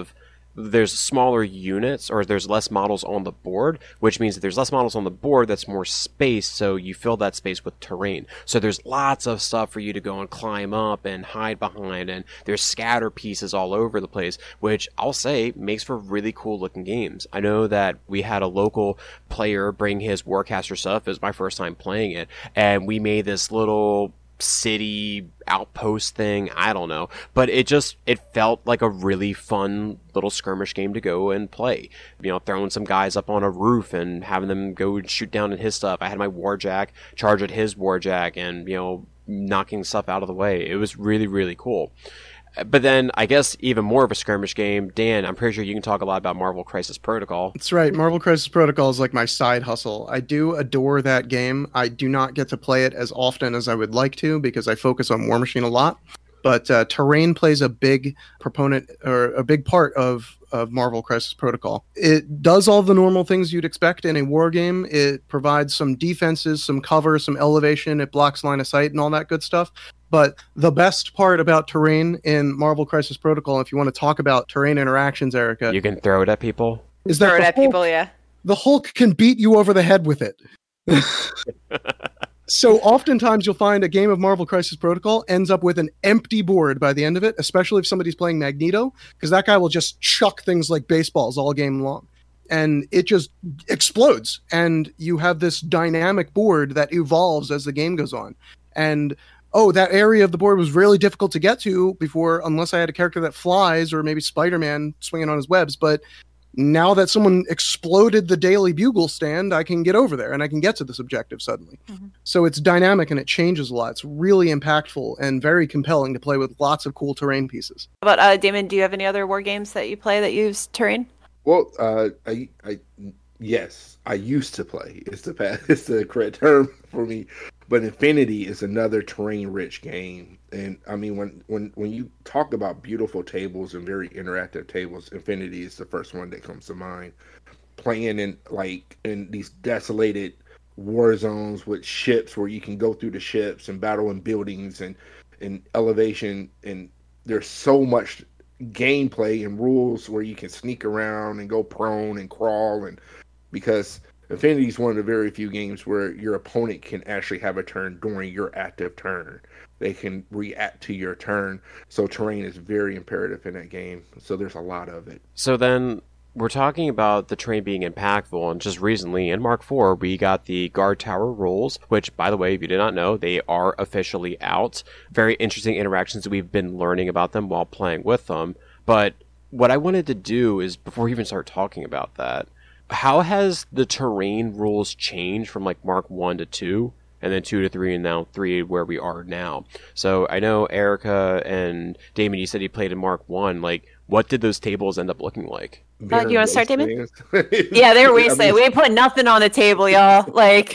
Speaker 1: there's smaller units, or there's less models on the board, which means that there's less models on the board, that's more space, so you fill that space with terrain. So there's lots of stuff for you to go and climb up and hide behind, and there's scatter pieces all over the place, which I'll say makes for really cool looking games. I know that we had a local player bring his Warcaster stuff. It was my first time playing it, and we made this little city outpost thing. I don't know, but it felt like a really fun little skirmish game to go and play. Throwing some guys up on a roof and having them go and shoot down at his stuff. I had my Warjack charge at his Warjack and knocking stuff out of the way. It was really, really cool. But then, I guess, even more of a skirmish game. Dan, I'm pretty sure you can talk a lot about Marvel Crisis Protocol.
Speaker 2: That's right. Marvel Crisis Protocol is like my side hustle. I do adore that game. I do not get to play it as often as I would like to because I focus on War Machine a lot. But terrain plays a big proponent or a big part of Marvel Crisis Protocol. It does all the normal things you'd expect in a war game. It provides some defenses, some cover, some elevation. It blocks line of sight and all that good stuff. But the best part about terrain in Marvel Crisis Protocol, if you want to talk about terrain interactions, Erica,
Speaker 1: you can throw it at people.
Speaker 2: Is that
Speaker 3: throw it at people, yeah.
Speaker 2: The Hulk can beat you over the head with it. So oftentimes you'll find a game of Marvel Crisis Protocol ends up with an empty board by the end of it, especially if somebody's playing Magneto, because that guy will just chuck things like baseballs all game long. And it just explodes. And you have this dynamic board that evolves as the game goes on. And that area of the board was really difficult to get to before, unless I had a character that flies or maybe Spider-Man swinging on his webs. But now that someone exploded the Daily Bugle stand, I can get over there and I can get to this objective suddenly. Mm-hmm. So it's dynamic and it changes a lot. It's really impactful and very compelling to play with lots of cool terrain pieces.
Speaker 3: How about Damon, do you have any other war games that you play that use terrain?
Speaker 4: Well, yes, I used to play. It's the correct term for me. But Infinity is another terrain-rich game, and I mean, when you talk about beautiful tables and very interactive tables, Infinity is the first one that comes to mind. Playing in these desolated war zones with ships where you can go through the ships and battle in buildings and elevation, and there's so much gameplay and rules where you can sneak around and go prone and crawl, and because Infinity is one of the very few games where your opponent can actually have a turn during your active turn. They can react to your turn. So terrain is very imperative in that game. So there's a lot of it.
Speaker 1: So then we're talking about the terrain being impactful, and just recently in Mark IV we got the Guard Tower rules, which, by the way, if you did not know, they are officially out. Very interesting interactions that we've been learning about them while playing with them. But what I wanted to do is, before we even start talking about that, how has the terrain rules changed from like Mark 1 to 2, and then 2 to 3, and now 3 where we are now? So I know Erica and Damon, you said you played in Mark 1. Like, what did those tables end up looking like?
Speaker 3: Do you want to start, Damon? Yeah, they're wasteland. We put nothing on the table, y'all. Like,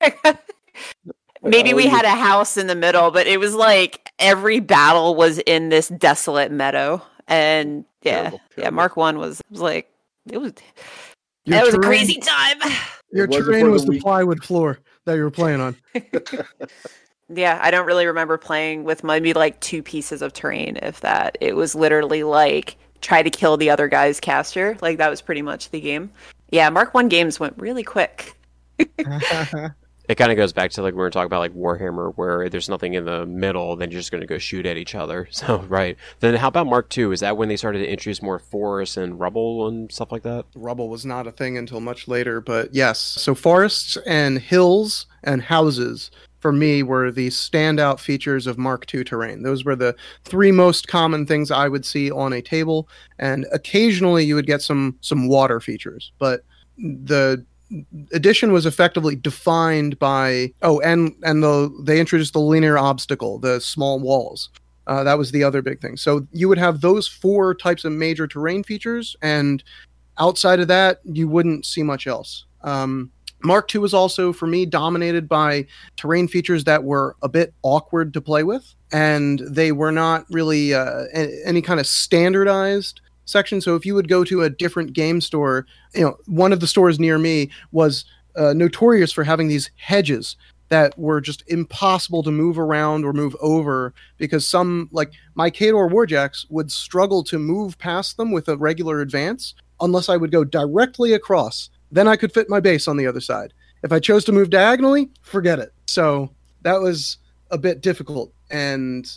Speaker 3: maybe we had a house in the middle, but it was like every battle was in this desolate meadow. And terrible. Mark 1 was like, it was a crazy time.
Speaker 2: Your terrain was the plywood floor that you were playing on.
Speaker 3: Yeah, I don't really remember playing with maybe like 2 pieces of terrain, if that. It was literally like try to kill the other guy's caster. Like, that was pretty much the game. Yeah, Mark 1 games went really quick.
Speaker 1: It kind of goes back to like when we were talking about like Warhammer, where there's nothing in the middle, then you're just going to go shoot at each other. So, right. Then how about Mark II? Is that when they started to introduce more forests and rubble and stuff like that?
Speaker 2: Rubble was not a thing until much later, but yes. So forests and hills and houses, for me, were the standout features of Mark II terrain. Those were the 3 most common things I would see on a table, and occasionally you would get some water features, but the edition was effectively defined by they introduced the linear obstacle, the small walls. That was the other big thing. So you would have those 4 types of major terrain features, and outside of that, you wouldn't see much else. Mark II was also, for me, dominated by terrain features that were a bit awkward to play with, and they were not really any kind of standardized section. So if you would go to a different game store, one of the stores near me was notorious for having these hedges that were just impossible to move around or move over, because some, like my Khador Warjacks, would struggle to move past them with a regular advance unless I would go directly across. Then I could fit my base on the other side. If I chose to move diagonally, forget it. So that was a bit difficult. And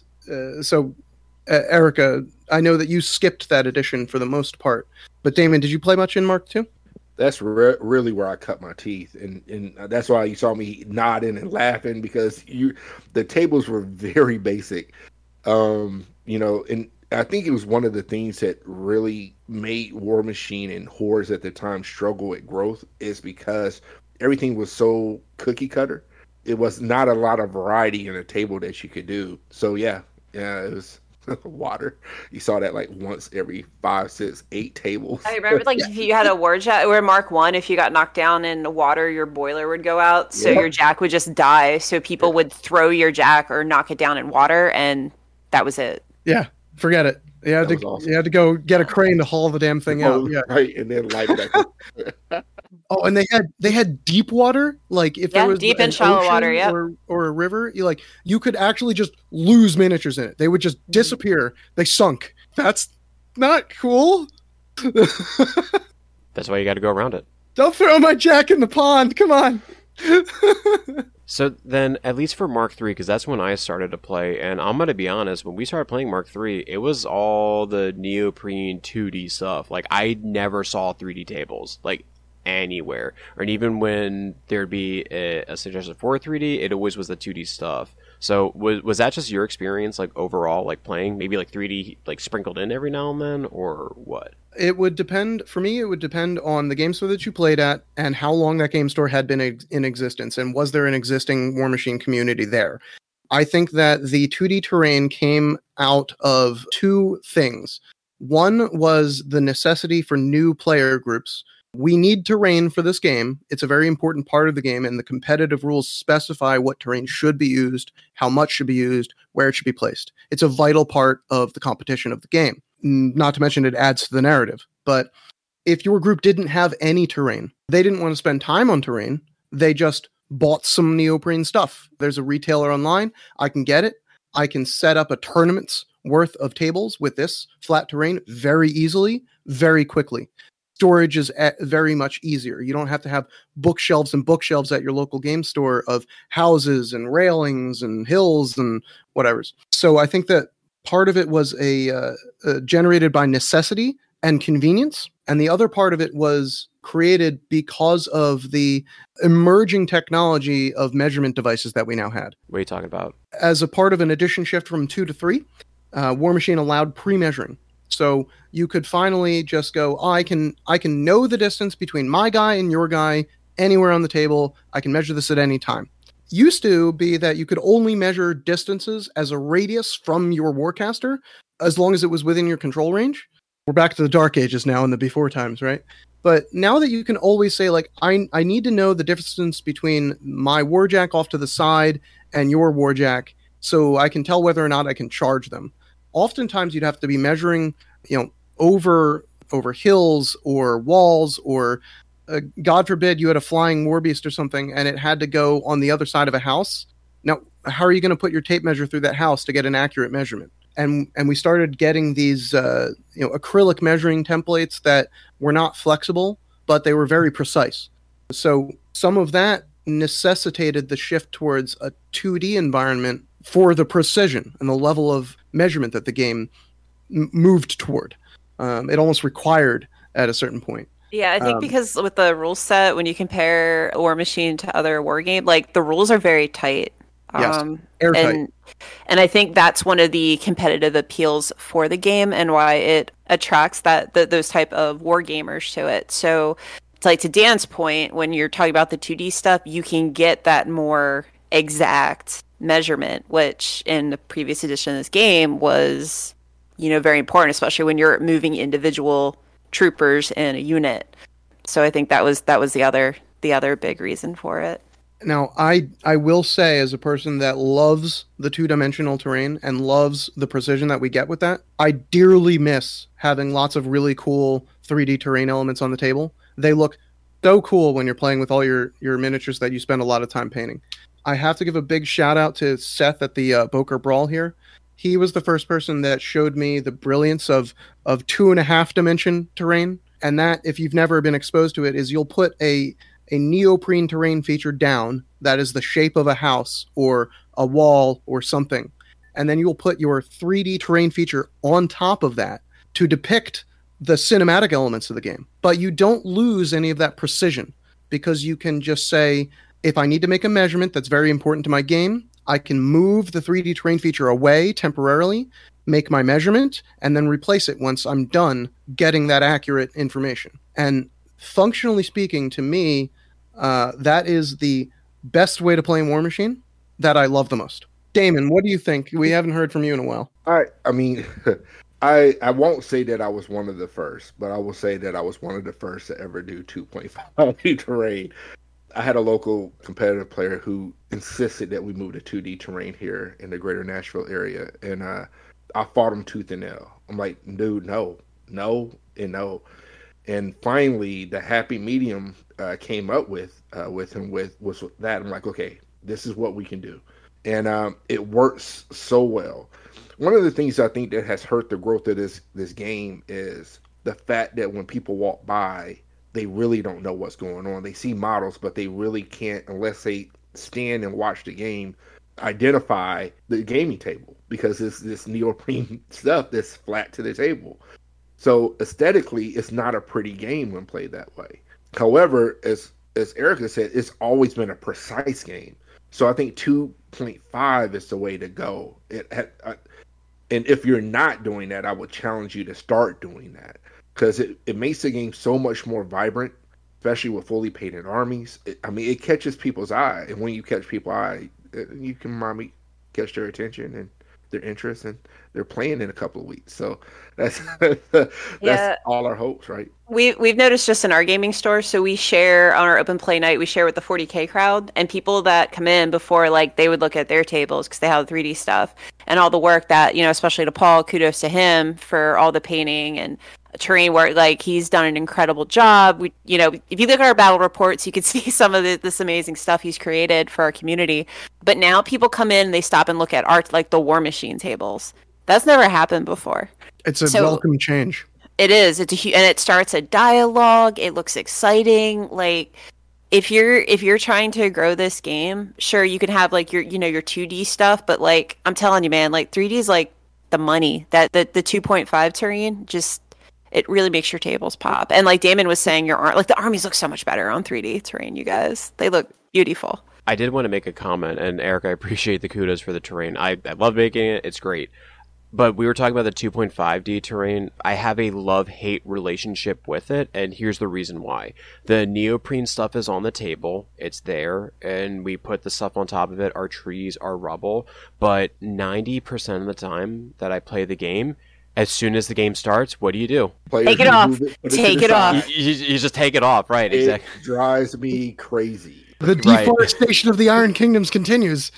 Speaker 2: Erica, I know that you skipped that edition for the most part. But Damon, did you play much in Mark II?
Speaker 4: That's really where I cut my teeth, and that's why you saw me nodding and laughing, because the tables were very basic, and I think it was one of the things that really made War Machine and Hordes at the time struggle at growth, is because everything was so cookie cutter. It was not a lot of variety in a table that you could do. So yeah, it was. Water. You saw that like once every 5, 6, 8 tables.
Speaker 3: I remember if you had a Warjack or Mark 1, if you got knocked down in water, your boiler would go out, so your Jack would just die. So people would throw your Jack or knock it down in water, and that was it.
Speaker 2: Yeah, forget it. You had to go get a crane to haul the damn thing out. Yeah,
Speaker 4: right, and then light it back.
Speaker 2: Oh, and they had deep water, like if there was
Speaker 3: deep and shallow water,
Speaker 2: or a river, you could actually just lose miniatures in it. They would just disappear. They sunk. That's not cool.
Speaker 1: That's why you got to go around it.
Speaker 2: Don't throw my Jack in the pond. Come on.
Speaker 1: So then, at least for Mark III, because that's when I started to play, and I'm going to be honest, when we started playing Mark III, it was all the neoprene 2D stuff. Like, I never saw 3D tables, like, anywhere. Or even when there'd be a suggestion for 3D, it always was the 2D stuff. So was that just your experience, like, overall, like, playing? Maybe, like, 3D, like, sprinkled in every now and then, or what?
Speaker 2: It would depend. For me, it would depend on the game store that you played at and how long that game store had been in existence, and was there an existing War Machine community there. I think that the 2D terrain came out of two things. One was the necessity for new player groups. We need terrain for this game. It's a very important part of the game, and the competitive rules specify what terrain should be used, how much should be used, where it should be placed. It's a vital part of the competition of the game. Not to mention it adds to the narrative. But if your group didn't have any terrain, they didn't want to spend time on terrain, they just bought some neoprene stuff. There's a retailer online. I can get it. I can set up a tournament's worth of tables with this flat terrain very easily, very quickly. Storage is very much easier. You don't have to have bookshelves and bookshelves at your local game store of houses and railings and hills and whatever's. So I think that part of it was generated by necessity and convenience, and the other part of it was created because of the emerging technology of measurement devices that we now had.
Speaker 1: What are you talking about?
Speaker 2: As a part of an edition shift from 2 to 3, War Machine allowed pre-measuring. So you could finally just go, I can know the distance between my guy and your guy anywhere on the table. I can measure this at any time. Used to be that you could only measure distances as a radius from your Warcaster as long as it was within your control range. We're back to the Dark Ages now in the before times, right? But now that you can always say, like, I need to know the distance between my Warjack off to the side and your Warjack so I can tell whether or not I can charge them. Oftentimes you'd have to be measuring, over hills or walls, or God forbid you had a flying warbeast or something and it had to go on the other side of a house. Now, how are you going to put your tape measure through that house to get an accurate measurement? And we started getting these acrylic measuring templates that were not flexible, but they were very precise. So some of that necessitated the shift towards a 2D environment for the precision and the level of measurement that the game moved toward. It almost required at a certain point.
Speaker 3: Yeah, I think because with the rule set, when you compare War Machine to other war games, like the rules are very tight.
Speaker 2: Yes, airtight.
Speaker 3: And I think that's one of the competitive appeals for the game and why it attracts those type of war gamers to it. So it's like, to Dan's point, when you're talking about the 2D stuff, you can get that more exact measurement, which in the previous edition of this game was, very important, especially when you're moving individual troopers in a unit. So I think that was the other big reason for it.
Speaker 2: Now, I will say, as a person that loves the two-dimensional terrain and loves the precision that we get with that, I dearly miss having lots of really cool 3D terrain elements on the table. They look so cool when you're playing with all your miniatures that you spend a lot of time painting. I have to give a big shout out to Seth at the Boker Brawl here. He was the first person that showed me the brilliance of 2.5 dimension terrain. And that, if you've never been exposed to it, is you'll put a neoprene terrain feature down that is the shape of a house or a wall or something. And then you'll put your 3D terrain feature on top of that to depict the cinematic elements of the game. But you don't lose any of that precision because you can just say, if I need to make a measurement that's very important to my game, I can move the 3D terrain feature away temporarily, make my measurement, and then replace it once I'm done getting that accurate information. And functionally speaking, to me, that is the best way to play War Machine that I love the most. Damon, what do you think? We haven't heard from you in a while.
Speaker 4: I mean, I won't say that I was one of the first, but I will say that I was one of the first to ever do 2.5D terrain. I had a local competitive player who insisted that we move to 2D terrain here in the greater Nashville area, and I fought him tooth and nail. I'm like, dude, no, and no. And finally, the happy medium came up with him was that. I'm like, okay, this is what we can do, and it works so well. One of the things I think that has hurt the growth of this game is the fact that when people walk by, they really don't know what's going on. They see models, but they really can't, unless they stand and watch the game, identify the gaming table because it's this neoprene stuff that's flat to the table. So aesthetically, it's not a pretty game when played that way. However, as Erica said, it's always been a precise game. So I think 2.5 is the way to go. And if you're not doing that, I would challenge you to start doing that because it makes the game so much more vibrant, especially with fully painted armies. It catches people's eye. And when you catch people's eye, you can catch their attention and their interest, and they're playing in a couple of weeks. So that's all our hopes, right?
Speaker 3: We've noticed just in our gaming store, so we share on our open play night, we share with the 40K crowd, and people that come in before, like, they would look at their tables because they have the 3D stuff and all the work that, especially to Paul, kudos to him for all the painting and terrain work. Like, he's done an incredible job. If you look at our battle reports, you can see some of this amazing stuff he's created for our community. But now people come in and they stop and look at art, like the War Machine tables. That's never happened before.
Speaker 2: It's a welcome change.
Speaker 3: It is. And it starts a dialogue. It looks exciting. Like, if you're trying to grow this game, sure, you can have like your 2D stuff, but like, I'm telling you, man, like 3D is like the money. That the 2.5 terrain just, it really makes your tables pop. And like Damon was saying, the armies look so much better on 3D terrain, you guys. They look beautiful.
Speaker 1: I did want to make a comment, and Eric, I appreciate the kudos for the terrain. I love making it. It's great. But we were talking about the 2.5D terrain. I have a love-hate relationship with it, and here's the reason why. The neoprene stuff is on the table. It's there, and we put the stuff on top of it. Our trees, our rubble. But 90% of the time that I play the game, as soon as the game starts, what do you do?
Speaker 3: Take it off. Take it off.
Speaker 1: You just take it off, right? Exactly.
Speaker 4: It drives me crazy.
Speaker 2: The deforestation of the Iron Kingdoms continues.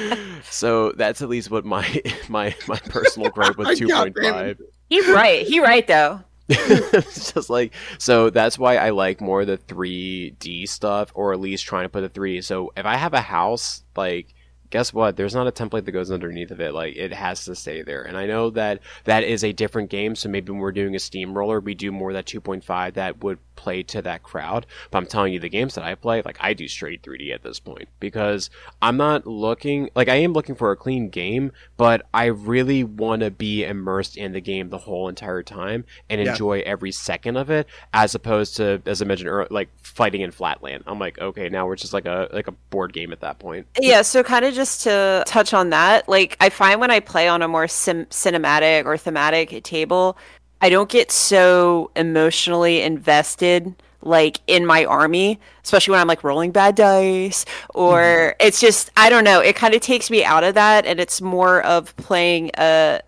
Speaker 1: So that's at least what my personal gripe with 2.5.
Speaker 3: He's right. He's right, though.
Speaker 1: It's just like, so that's why I like more the 3D stuff, or at least trying to put the 3D. So if I have a house, like, guess what? There's not a template that goes underneath of it. Like, it has to stay there. And I know that is a different game. So maybe when we're doing a steamroller, we do more of that 2.5 that would play to that crowd. But I'm telling you, the games that I play, like, I do straight 3D at this point because I'm not looking, like, I am looking for a clean game, but I really want to be immersed in the game the whole entire time and enjoy every second of it, as opposed to, as I mentioned earlier, like fighting in Flatland. I'm like, okay, now we're just like a board game at that point.
Speaker 3: Yeah. So kind of just to touch on that, like, I find when I play on a more cinematic or thematic table, I don't get so emotionally invested, like, in my army, especially when I'm like rolling bad dice, or it's just, I don't know, it kind of takes me out of that, and it's more of playing a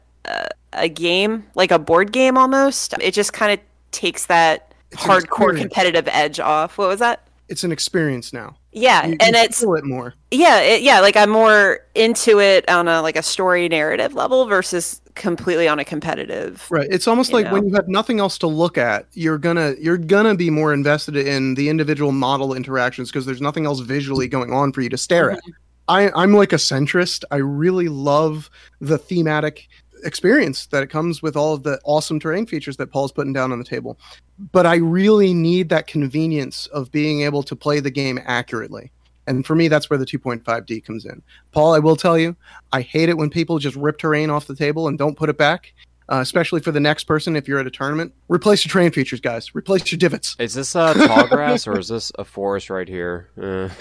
Speaker 3: game, like a board game almost. It just kind of takes that hardcore competitive edge off. What was that?
Speaker 2: It's an experience now.
Speaker 3: Yeah, and it's
Speaker 2: feel it more.
Speaker 3: Yeah, like I'm more into it on a story narrative level versus completely on a competitive.
Speaker 2: Right. It's almost like when you have nothing else to look at, you're gonna be more invested in the individual model interactions because there's nothing else visually going on for you to stare at. I'm like a centrist. I really love the thematic experience that it comes with all of the awesome terrain features that Paul's putting down on the table. But I really need that convenience of being able to play the game accurately. And for me, that's where the 2.5D comes in. Paul, I will tell you, I hate it when people just rip terrain off the table and don't put it back. Especially for the next person, if you're at a tournament, replace your terrain features, guys. Replace your divots.
Speaker 1: Is this tall grass or is this a forest right here?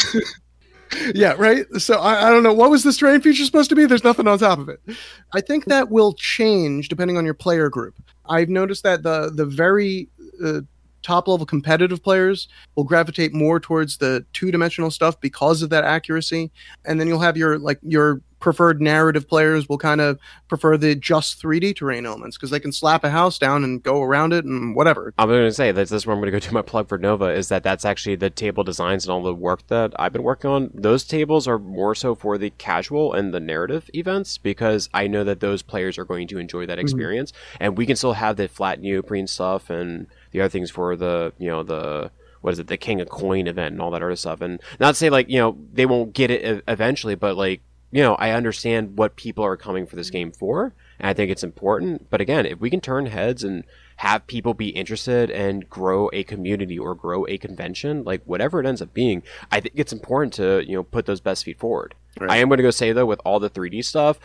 Speaker 2: Yeah, right. So I don't know, what was this terrain feature supposed to be? There's nothing on top of it. I think that will change depending on your player group. I've noticed that the very top level competitive players will gravitate more towards the two-dimensional stuff because of that accuracy, and then you'll have your preferred narrative players will kind of prefer the just 3D terrain elements because they can slap a house down and go around it and whatever.
Speaker 1: I'm going to say this is where I'm going to go to my plug for Nova, is that's actually the table designs and all the work that I've been working on. Those tables are more so for the casual and the narrative events because I know that those players are going to enjoy that experience, and we can still have the flat neoprene stuff and the other things for the the King of Coin event and all that other stuff. And not to say they won't get it eventually, but I understand what people are coming for this game for, and I think it's important. But again, if we can turn heads and have people be interested and grow a community or grow a convention, whatever it ends up being, I think it's important to, put those best feet forward. Right. I am going to go say, though, with all the 3D stuff,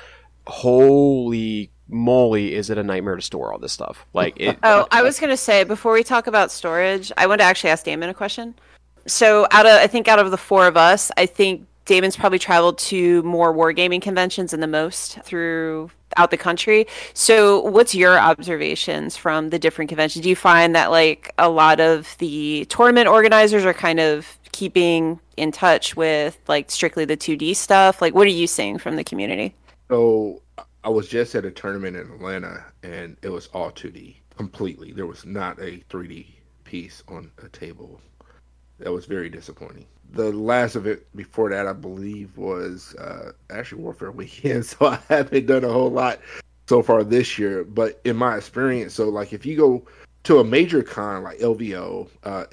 Speaker 1: holy moly, is it a nightmare to store all this stuff.
Speaker 3: I was going to say, before we talk about storage, I want to actually ask Damon a question. So out of the four of us, I think Damon's probably traveled to more wargaming conventions than the most throughout the country. So what's your observations from the different conventions? Do you find that a lot of the tournament organizers are kind of keeping in touch with strictly the 2D stuff? What are you seeing from the community?
Speaker 4: So I was just at a tournament in Atlanta and it was all 2D completely. There was not a 3D piece on a table. That was very disappointing. The last of it before that, I believe, was actually Warfare Weekend. So I haven't done a whole lot so far this year. But in my experience, so if you go to a major con like LVO,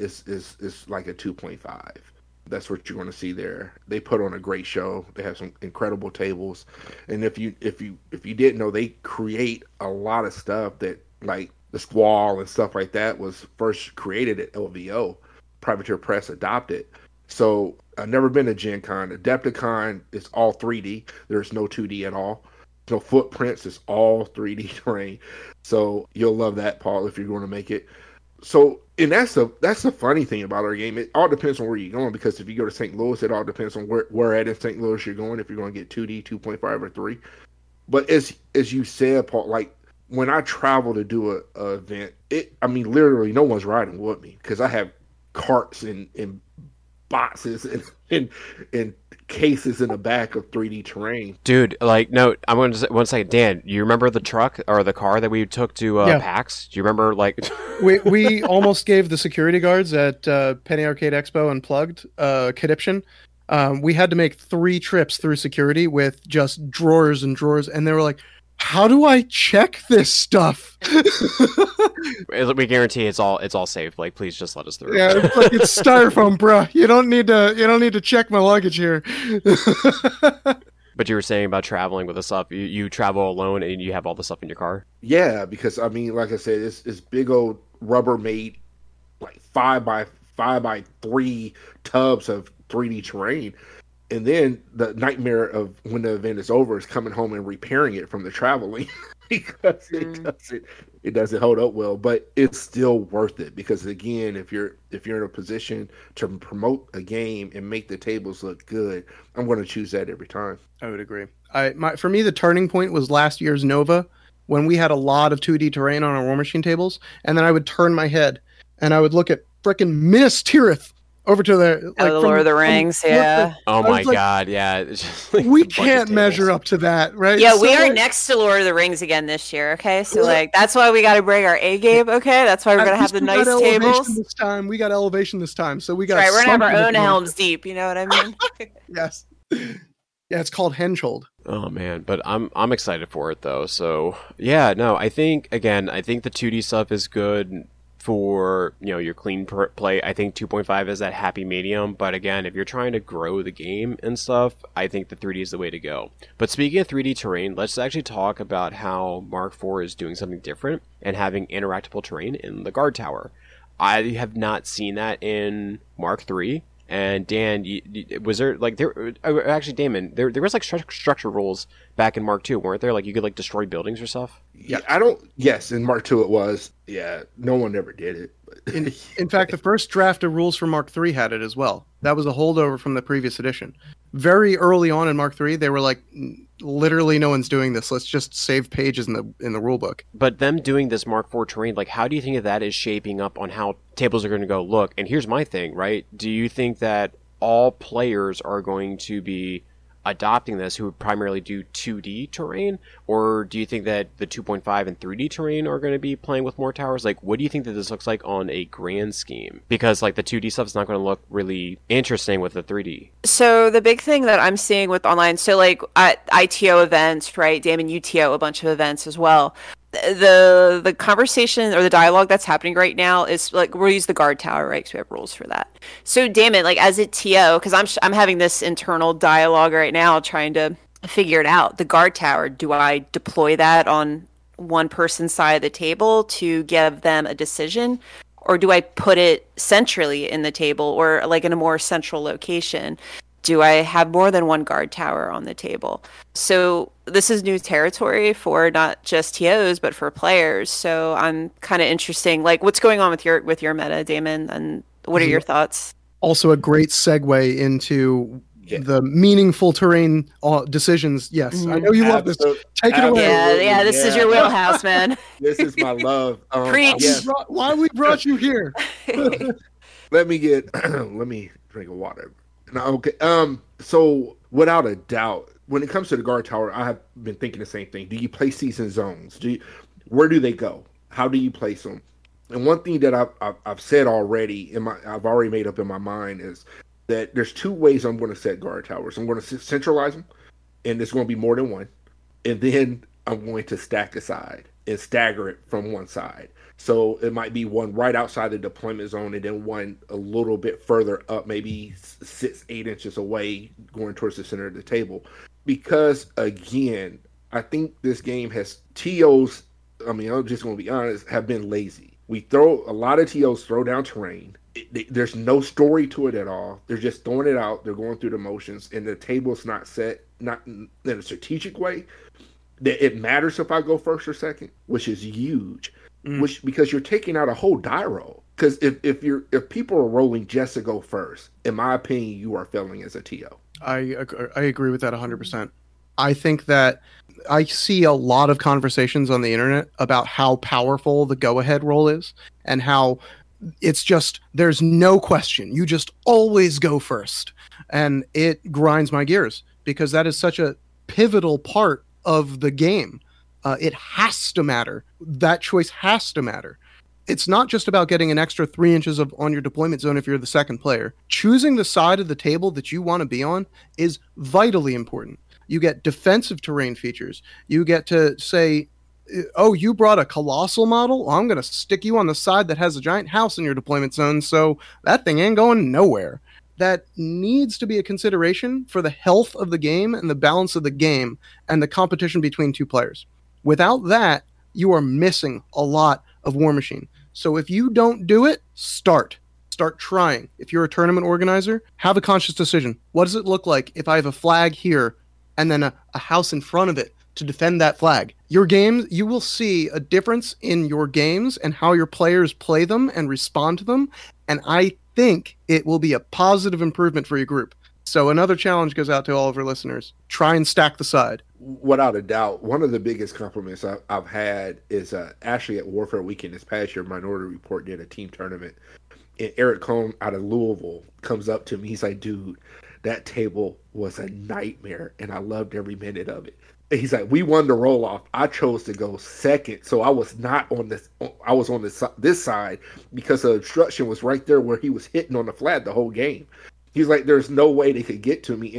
Speaker 4: is like a 2.5. That's what you're going to see there. They put on a great show. They have some incredible tables, and if you didn't know, they create a lot of stuff that the Squall and stuff like that was first created at LVO. Privateer Press adopted. So I've never been to Gen Con. Adepticon is all 3D. There's no 2D at all. No footprints. It's all 3D terrain. So you'll love that, Paul, if you're going to make it. So, and that's the funny thing about our game. It all depends on where you're going, because if you go to St. Louis, it all depends on where at in St. Louis you're going, if you're going to get 2D, 2.5, or 3. But as you said, Paul, when I travel to do a event, literally no one's riding with me because I have carts and boxes and cases in the back of 3D terrain.
Speaker 1: Dude, no, I'm going to say 1 second. Dan, you remember the truck or the car that we took to PAX? Do you remember,
Speaker 2: we almost gave the security guards at Penny Arcade Expo Unplugged Cadiption. We had to make 3 trips through security with just drawers and drawers, and they were like, how do I check this stuff?
Speaker 1: We guarantee it's all safe. Please just let us through.
Speaker 2: Yeah, it's styrofoam, bro. You don't need to check my luggage here.
Speaker 1: But you were saying about traveling with the stuff. You travel alone and you have all the stuff in your car?
Speaker 4: Yeah, because like I said, it's big old Rubbermaid 5x3 tubs of 3D terrain. And then the nightmare of when the event is over is coming home and repairing it from the traveling because it doesn't hold up well. But it's still worth it because, again, if you're in a position to promote a game and make the tables look good, I'm going to choose that every time.
Speaker 2: I would agree. For me, the turning point was last year's Nova when we had a lot of 2D terrain on our War Machine tables, and then I would turn my head and I would look at frickin' Minas Tirith over to the
Speaker 3: Lord of the Rings, yeah.
Speaker 1: Oh my god, yeah. It's just
Speaker 2: we can't measure up to that, right?
Speaker 3: Yeah, we are next to Lord of the Rings again this year, okay? So that's why we got to bring our A game, okay? That's why we're gonna have the nice tables.
Speaker 2: This time we got elevation this time, so we got.
Speaker 3: Right, we're gonna have our own Helm's Deep. You know what I mean?
Speaker 2: Yes. Yeah, it's called Henschuld.
Speaker 1: Oh man, but I'm excited for it though. So yeah, no, I think the 2D stuff is good. for your clean play. I think 2.5 is that happy medium, but again, if you're trying to grow the game and stuff, I think the 3D is the way to go. But speaking of 3D terrain, let's actually talk about how Mark IV is doing something different and having interactable terrain in the guard tower. I have not seen that in Mark III. And Dan, was there actually Damon, there was like structure rules back in Mark II, weren't there? Like you could like destroy buildings or stuff.
Speaker 4: Yeah, Yes, in Mark II it was. Yeah, no one ever did it.
Speaker 2: In fact, the first draft of rules for Mark III had it as well. That was a holdover from the previous edition. Very early on in Mark III, they were like, literally, no one's doing this. Let's just save pages in the rule book.
Speaker 1: But them doing this Mark IV terrain, like, how do you think that that is shaping up on how tables are going to go look? And here's my thing, right? Do you think that all players are going to be adopting this who primarily do 2D terrain, or do you think that the 2.5 and 3D terrain are going to be playing with more towers? Like, what do you think that this looks like on a grand scheme? Because like the 2D stuff is not going to look really interesting with the 3D.
Speaker 3: So the big thing that I'm seeing with online, so like at ITO events, right? Damon, UTO, a bunch of events as well. The conversation or the dialogue that's happening right now is like, we'll use the guard tower, right? Because we have rules for that. So Damon, like as a TO, because I'm having this internal dialogue right now, trying to figure it out. The guard tower, do I deploy that on one person's side of the table to give them a decision, or do I put it centrally in the table or like in a more central location? Do I have more than one guard tower on the table? So this is new territory for not just TOs, but for players. So I'm kind of interesting. Like, what's going on with your meta, Damon, and what are your thoughts?
Speaker 2: Also, a great segue into the meaningful terrain decisions. Yes, I know you love this. Take it away.
Speaker 3: Yeah, this is your wheelhouse, man.
Speaker 4: This is my love.
Speaker 3: Preach.
Speaker 4: Yes.
Speaker 2: Why we brought you here?
Speaker 4: Let me drink of water. Okay. So without a doubt, when it comes to the guard tower, I have been thinking the same thing. Do you place these in zones? Where do they go? How do you place them? And one thing that I've said already I've already made up in my mind is that there's two ways I'm going to set guard towers. I'm going to centralize them, and there's going to be more than one, and then I'm going to stack aside and stagger it from one side. So it might be one right outside the deployment zone and then one a little bit further up, maybe 6-8 inches away, going towards the center of the table. Because, again, I think this game has TOs, I mean, I'm just going to be honest, have been lazy. A lot of TOs throw down terrain. There's no story to it at all. They're just throwing it out. They're going through the motions, and the table's not set, not in a strategic way. That it matters if I go first or second, which is huge. Because you're taking out a whole die roll. Because if people are rolling just to go first, in my opinion, you are failing as a TO.
Speaker 2: I agree with that 100%. I think that I see a lot of conversations on the internet about how powerful the go-ahead roll is and how it's just, there's no question. You just always go first. And it grinds my gears because that is such a pivotal part of the game. It has to matter. That choice has to matter. It's not just about getting an extra 3 inches on your deployment zone if you're the second player. Choosing the side of the table that you want to be on is vitally important. You get defensive terrain features. You get to say, oh, you brought a colossal model? Well, I'm going to stick you on the side that has a giant house in your deployment zone, so that thing ain't going nowhere. That needs to be a consideration for the health of the game and the balance of the game and the competition between two players. Without that, you are missing a lot of War Machine. So if you don't do it, start trying. If you're a tournament organizer, have a conscious decision. What does it look like if I have a flag here and then a house in front of it to defend that flag? Your games, you will see a difference in your games and how your players play them and respond to them. And I think it will be a positive improvement for your group. So another challenge goes out to all of our listeners. Try and stack the side.
Speaker 4: Without a doubt, one of the biggest compliments I've had is actually at Warfare Weekend this past year, Minority Report did a team tournament. And Eric Cohn out of Louisville comes up to me. He's like, dude, that table was a nightmare, and I loved every minute of it. And he's like, we won the roll-off. I chose to go second, so I was not on this. I was on this side because the obstruction was right there where he was hitting on the flag the whole game. He's like, there's no way they could get to me,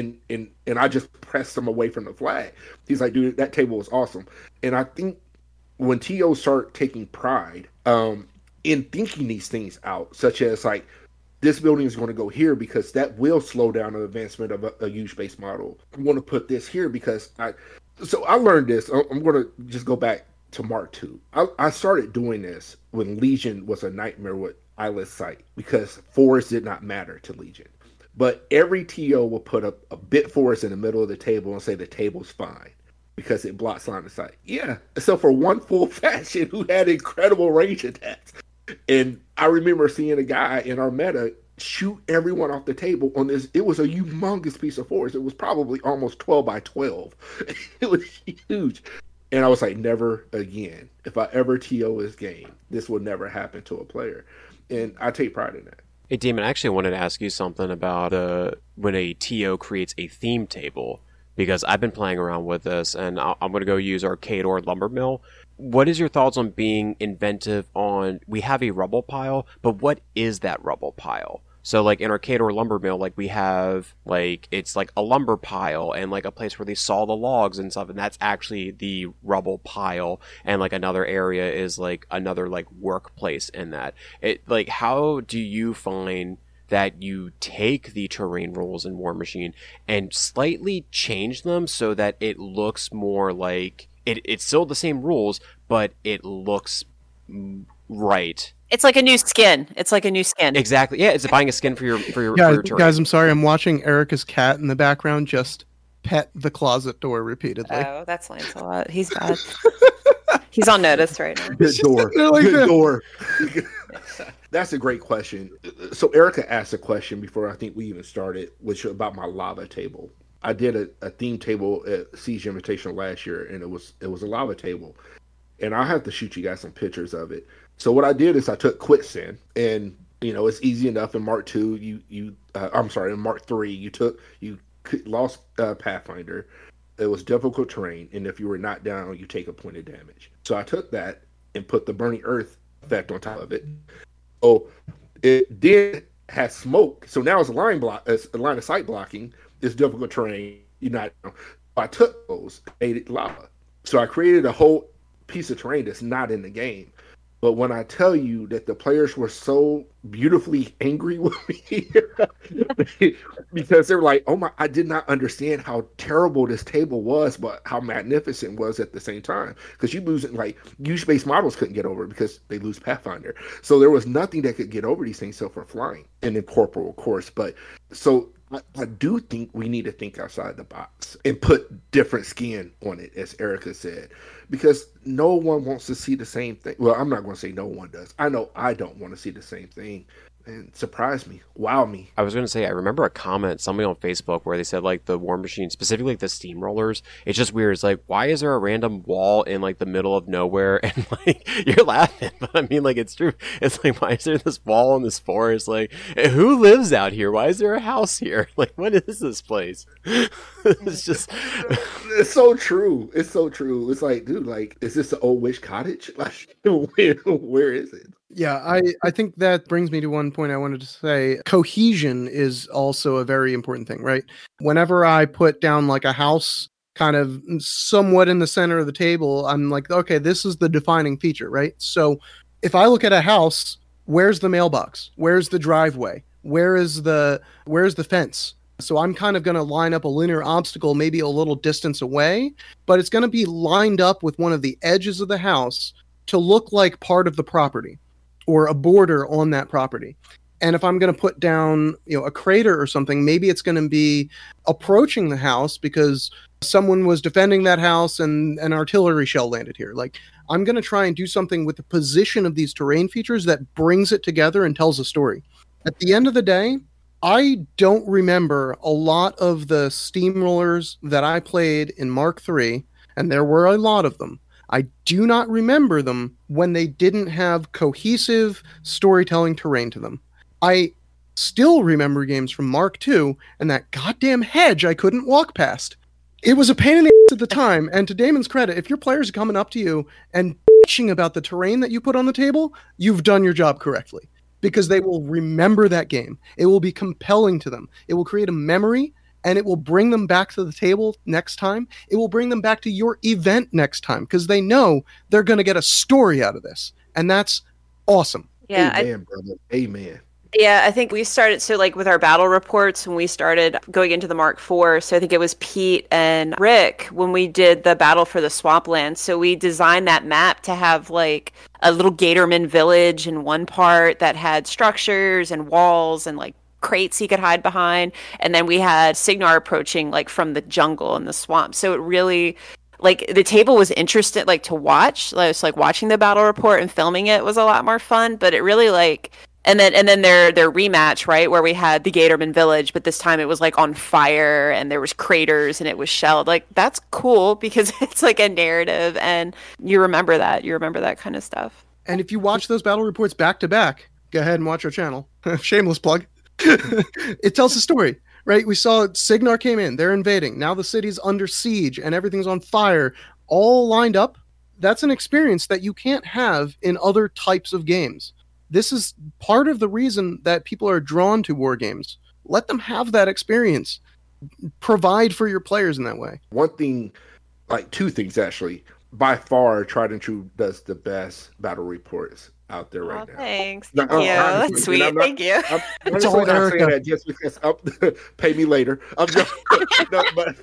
Speaker 4: and I just pressed them away from the flag. He's like, dude, that table was awesome. And I think when TOs start taking pride in thinking these things out, such as like this building is going to go here because that will slow down the advancement of a huge base model. I want to put this here because I learned this. I'm going to just go back to Mark II. I started doing this when Legion was a nightmare with eyeless sight because forest did not matter to Legion. But every TO will put up a bit forest in the middle of the table and say the table's fine because it blocks line of sight. Yeah. So for one full faction who had incredible range attacks. And I remember seeing a guy in our meta shoot everyone off the table on this. It was a humongous piece of forest. It was probably almost 12 by 12. It was huge. And I was like, never again. If I ever TO this game, this will never happen to a player. And I take pride in that.
Speaker 1: Hey, Damon, I actually wanted to ask you something about when a TO creates a theme table, because I've been playing around with this, and I'm going to go use our Khador lumber mill. What is your thoughts on being inventive on, we have a rubble pile, but what is that rubble pile? So like in our Khador lumber mill, like we have like, it's like a lumber pile and like a place where they saw the logs and stuff. And that's actually the rubble pile. And like another area is like another like workplace in that. It like, how do you find that you take the terrain rules in War Machine and slightly change them so that it looks more like it's still the same rules, but it looks right?
Speaker 3: It's like a new skin. It's like a new skin.
Speaker 1: Exactly. Yeah, it's buying a skin for your terrain.
Speaker 2: Guys, I'm sorry. I'm watching Erica's cat in the background just pet the closet door repeatedly.
Speaker 3: Oh, that's Lancelot. He's bad. He's on notice right now.
Speaker 4: Good door. Good door. That's a great question. So Erica asked a question before I think we even started, which was about my lava table. I did a theme table at Siege Invitational last year, and it was a lava table. And I'll have to shoot you guys some pictures of it. So what I did is I took quicksand, and it's easy enough. In Mark II, in Mark III, you lost Pathfinder. It was difficult terrain, and if you were knocked down, you take a point of damage. So I took that and put the burning earth effect on top of it. Oh, it did have smoke, so now it's a line of sight blocking. It's difficult terrain. I took those, made it lava. So I created a whole piece of terrain that's not in the game. But when I tell you that the players were so beautifully angry with me because they were like, oh my, I did not understand how terrible this table was, but how magnificent it was at the same time. Because you lose it, like, use-based models couldn't get over it because they lose Pathfinder. So there was nothing that could get over these things so for flying. And then corporal, of course. But so I do think we need to think outside the box and put different skin on it, as Erica said, because no one wants to see the same thing. Well, I'm not going to say no one does. I know I don't want to see the same thing. And surprise me, wow me.
Speaker 1: I was going to say, I remember a comment, somebody on Facebook, where they said, like, the War Machine, specifically like the steamrollers, it's just weird. It's like, why is there a random wall in, like, the middle of nowhere? And, like, you're laughing, but I mean, like, it's true. It's like, why is there this wall in this forest? Like, who lives out here? Why is there a house here? Like, what is this place? It's just...
Speaker 4: It's so true. It's so true. It's like, dude, like, is this the old witch cottage? Like, where is it?
Speaker 2: Yeah, I think that brings me to one point I wanted to say. Cohesion is also a very important thing, right? Whenever I put down like a house kind of somewhat in the center of the table, I'm like, okay, this is the defining feature, right? So if I look at a house, where's the mailbox? Where's the driveway? Where's the fence? So I'm kind of going to line up a linear obstacle maybe a little distance away, but it's going to be lined up with one of the edges of the house to look like part of the property, or a border on that property. And if I'm going to put down, a crater or something, maybe it's going to be approaching the house because someone was defending that house and an artillery shell landed here. Like, I'm going to try and do something with the position of these terrain features that brings it together and tells a story. At the end of the day, I don't remember a lot of the steamrollers that I played in Mark III, and there were a lot of them. I do not remember them when they didn't have cohesive storytelling terrain to them. I still remember games from Mark II and that goddamn hedge I couldn't walk past. It was a pain in the ass at the time, and to Damon's credit, if your players are coming up to you and bitching about the terrain that you put on the table, you've done your job correctly. Because they will remember that game. It will be compelling to them. It will create a memory, and it will bring them back to the table next time. It will bring them back to your event next time because they know they're going to get a story out of this. And that's awesome.
Speaker 3: Yeah,
Speaker 4: Amen, brother. Amen.
Speaker 3: yeah, I think we started so like with our battle reports when we started going into the Mark IV. So I think it was Pete and Rick when we did the battle for the swampland. So we designed that map to have like a little Gatorman village in one part that had structures and walls and like crates he could hide behind. And then we had Signar approaching like from the jungle and the swamp. So it really like the table was interesting like to watch. Like, it's like watching the battle report and filming it was a lot more fun, but it really like and then their rematch, right, where we had the Gatorman village, but this time it was like on fire and there was craters and it was shelled. Like that's cool because it's like a narrative and you remember that. You remember that kind of stuff.
Speaker 2: And if you watch those battle reports back to back, go ahead and watch our channel. Shameless plug. It tells the story, right? We saw Signar came in, they're invading. Now the city's under siege and everything's on fire, all lined up. That's an experience that you can't have in other types of games. This is part of the reason that people are drawn to war games. Let them have that experience. Provide for your players in that way.
Speaker 4: One thing, like two things actually. By far, Tried and True does the best battle reports out there right now.
Speaker 3: Thanks.
Speaker 4: No,
Speaker 3: Thank you.
Speaker 4: honestly,
Speaker 3: That's sweet. Thank you.
Speaker 4: I'm
Speaker 2: It's all
Speaker 4: not saying
Speaker 2: Erica.
Speaker 4: that just because pay me later. I'm just, no,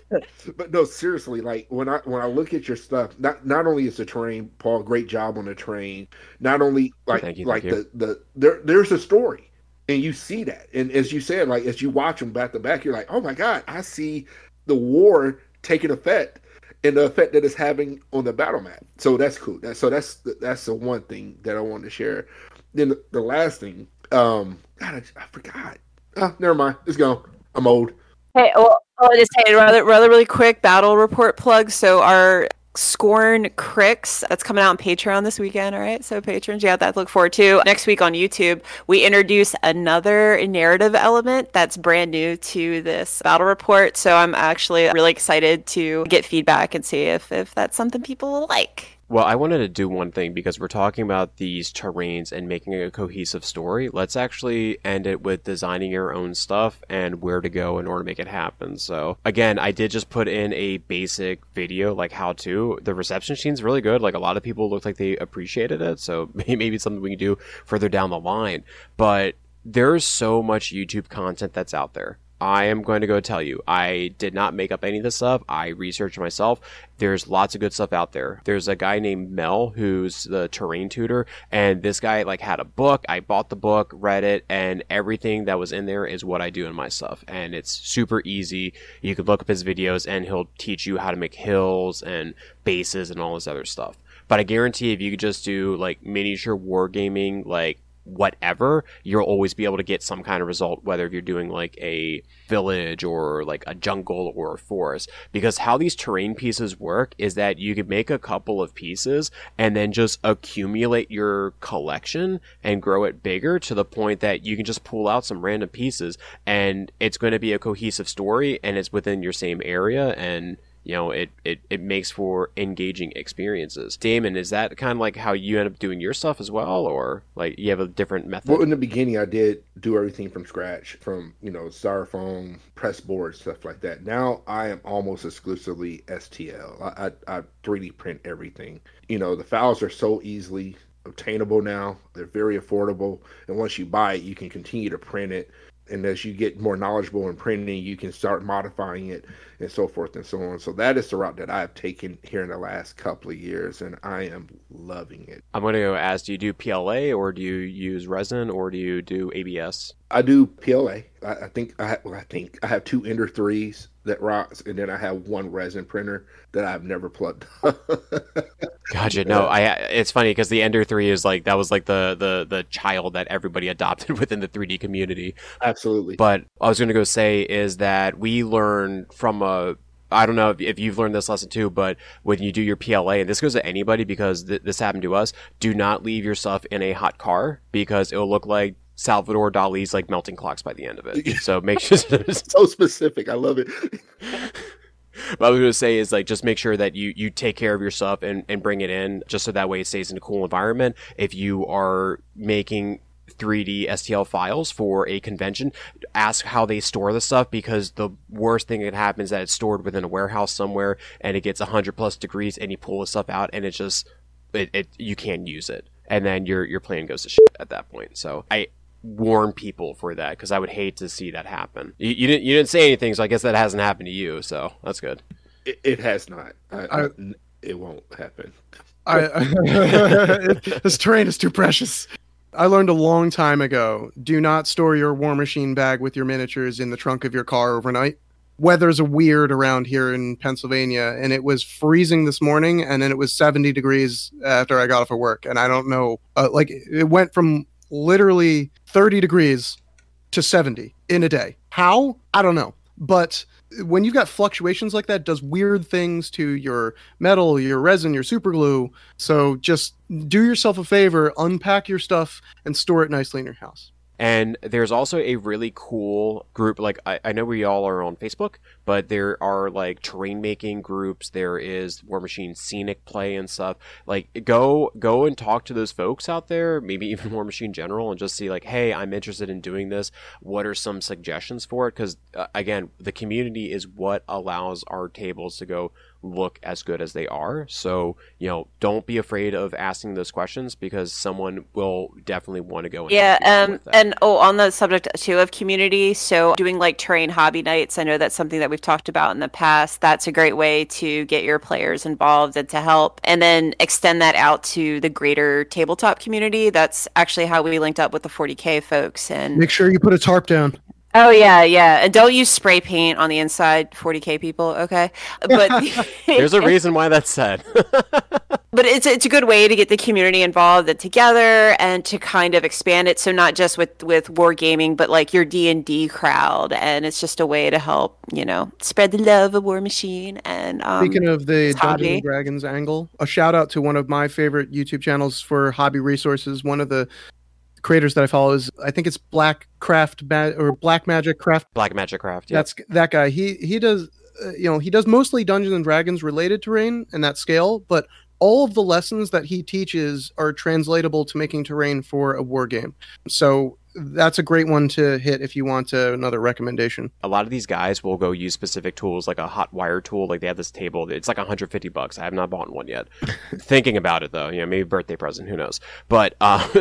Speaker 4: but no, seriously. Like when I look at your stuff, not only is the terrain, Paul, great job on the terrain. Not only like
Speaker 1: Thank you.
Speaker 4: there's a story, and you see that, and as you said, like as you watch them back to back, you're like, oh my god, I see the war taking effect. And the effect that it's having on the battle map, so that's cool. That's the one thing that I wanted to share. Then the last thing, God, I forgot. Oh, never mind. It's gone. I'm old.
Speaker 3: Hey, well, I'll just say rather really quick battle report plug. So our Scorn Crix that's coming out on Patreon this weekend. All right, so patrons, you have that to look forward to. Next week on YouTube, we introduce another narrative element that's brand new to this battle report. So I'm actually really excited to get feedback and see if that's something people will like.
Speaker 1: Well, I wanted to do one thing because we're talking about these terrains and making a cohesive story. Let's actually end it with designing your own stuff and where to go in order to make it happen. So again, I did just put in a basic video, like how to. The reception seems really good. Like a lot of people looked like they appreciated it. So maybe it's something we can do further down the line. But there's so much YouTube content that's out there. I am going to go tell you, I did not make up any of this stuff. I researched myself. There's lots of good stuff out there. There's a guy named Mel who's the terrain tutor, and this guy like had a book. I bought the book, read it, and everything that was in there is what I do in my stuff. And it's super easy. You could look up his videos and he'll teach you how to make hills and bases and all this other stuff. But I guarantee if you could just do like miniature wargaming, like whatever, you'll always be able to get some kind of result, whether if you're doing like a village or like a jungle or a forest. Because how these terrain pieces work is that you could make a couple of pieces and then just accumulate your collection and grow it bigger to the point that you can just pull out some random pieces and it's going to be a cohesive story and it's within your same area, and you know, it makes for engaging experiences. Damon, is that kind of like how you end up doing your stuff as well, or like you have a different method?
Speaker 4: Well, in the beginning, I did do everything from scratch, from styrofoam, press board, stuff like that. Now I am almost exclusively STL. I 3D print everything. The files are so easily obtainable now. They're very affordable, and once you buy it, you can continue to print it. And as you get more knowledgeable in printing, you can start modifying it and so forth and so on. So that is the route that I've taken here in the last couple of years, and I am loving it.
Speaker 1: I'm going to go ask, do you do PLA or do you use resin or do you do ABS?
Speaker 4: I do PLA. I think I have two Ender 3s that rocks, and then I have one resin printer that I've never plugged.
Speaker 1: Gotcha. No, it's funny because the Ender 3 is like, that was like the child that everybody adopted within the 3D community.
Speaker 4: Absolutely.
Speaker 1: But I was going to go say is that we learn from I don't know if you've learned this lesson too, but when you do your PLA, and this goes to anybody because this happened to us, do not leave your stuff in a hot car because it'll look like Salvador Dali's like melting clocks by the end of it. So make sure
Speaker 4: so specific. I love it.
Speaker 1: What I was going to say is like just make sure that you take care of your stuff and bring it in just so that way it stays in a cool environment. If you are making 3D STL files for a convention, ask how they store the stuff, because the worst thing that happens is that it's stored within a warehouse somewhere and it gets 100+ degrees and you pull the stuff out and it's just you can't use it. and then your plan goes to shit at that point. So I warn people for that because I would hate to see that happen. You didn't say anything, so I guess that hasn't happened to you. So that's good.
Speaker 4: It has not. It won't happen.
Speaker 2: This terrain is too precious. I learned a long time ago, do not store your War Machine bag with your miniatures in the trunk of your car overnight. Weather's weird around here in Pennsylvania, and it was freezing this morning, and then it was 70 degrees after I got off of work. And I don't know, it went from literally 30 degrees to 70 in a day. How? I don't know. But when you've got fluctuations like that, it does weird things to your metal, your resin, your super glue. So just do yourself a favor, unpack your stuff, and store it nicely in your house.
Speaker 1: And there's also a really cool group, like I know we all are on Facebook, but there are like terrain making groups. There is War Machine Scenic Play and stuff. Like go and talk to those folks out there, maybe even War Machine General, and just see like, hey, I'm interested in doing this. What are some suggestions for it? Because again, the community is what allows our tables to go look as good as they are. So, don't be afraid of asking those questions because someone will definitely want to go.
Speaker 3: And on the subject too of community, so doing like terrain hobby nights, I know that's something that we've talked about in the past. That's a great way to get your players involved and to help, and then extend that out to the greater tabletop community. That's actually how we linked up with the 40K folks. And
Speaker 2: make sure you put a tarp down.
Speaker 3: Oh, yeah. And don't use spray paint on the inside, 40K people, okay? But
Speaker 1: there's a reason why that's said.
Speaker 3: But it's a good way to get the community involved and together and to kind of expand it. So not just with wargaming, but like your D&D crowd. And it's just a way to help, spread the love of War Machine. And
Speaker 2: speaking of the Dungeons and Dragons angle, a shout out to one of my favorite YouTube channels for hobby resources. One of the creators that I follow is, I think it's Black Magic Craft.
Speaker 1: Black Magic Craft.
Speaker 2: Yeah. That's that guy. He does, he does mostly Dungeons and Dragons related terrain and that scale, but all of the lessons that he teaches are translatable to making terrain for a war game. So that's a great one to hit if you want another recommendation.
Speaker 1: A lot of these guys will go use specific tools, like a hot wire tool. Like they have this table. It's like $150. I have not bought one yet. Thinking about it though, maybe birthday present. Who knows? But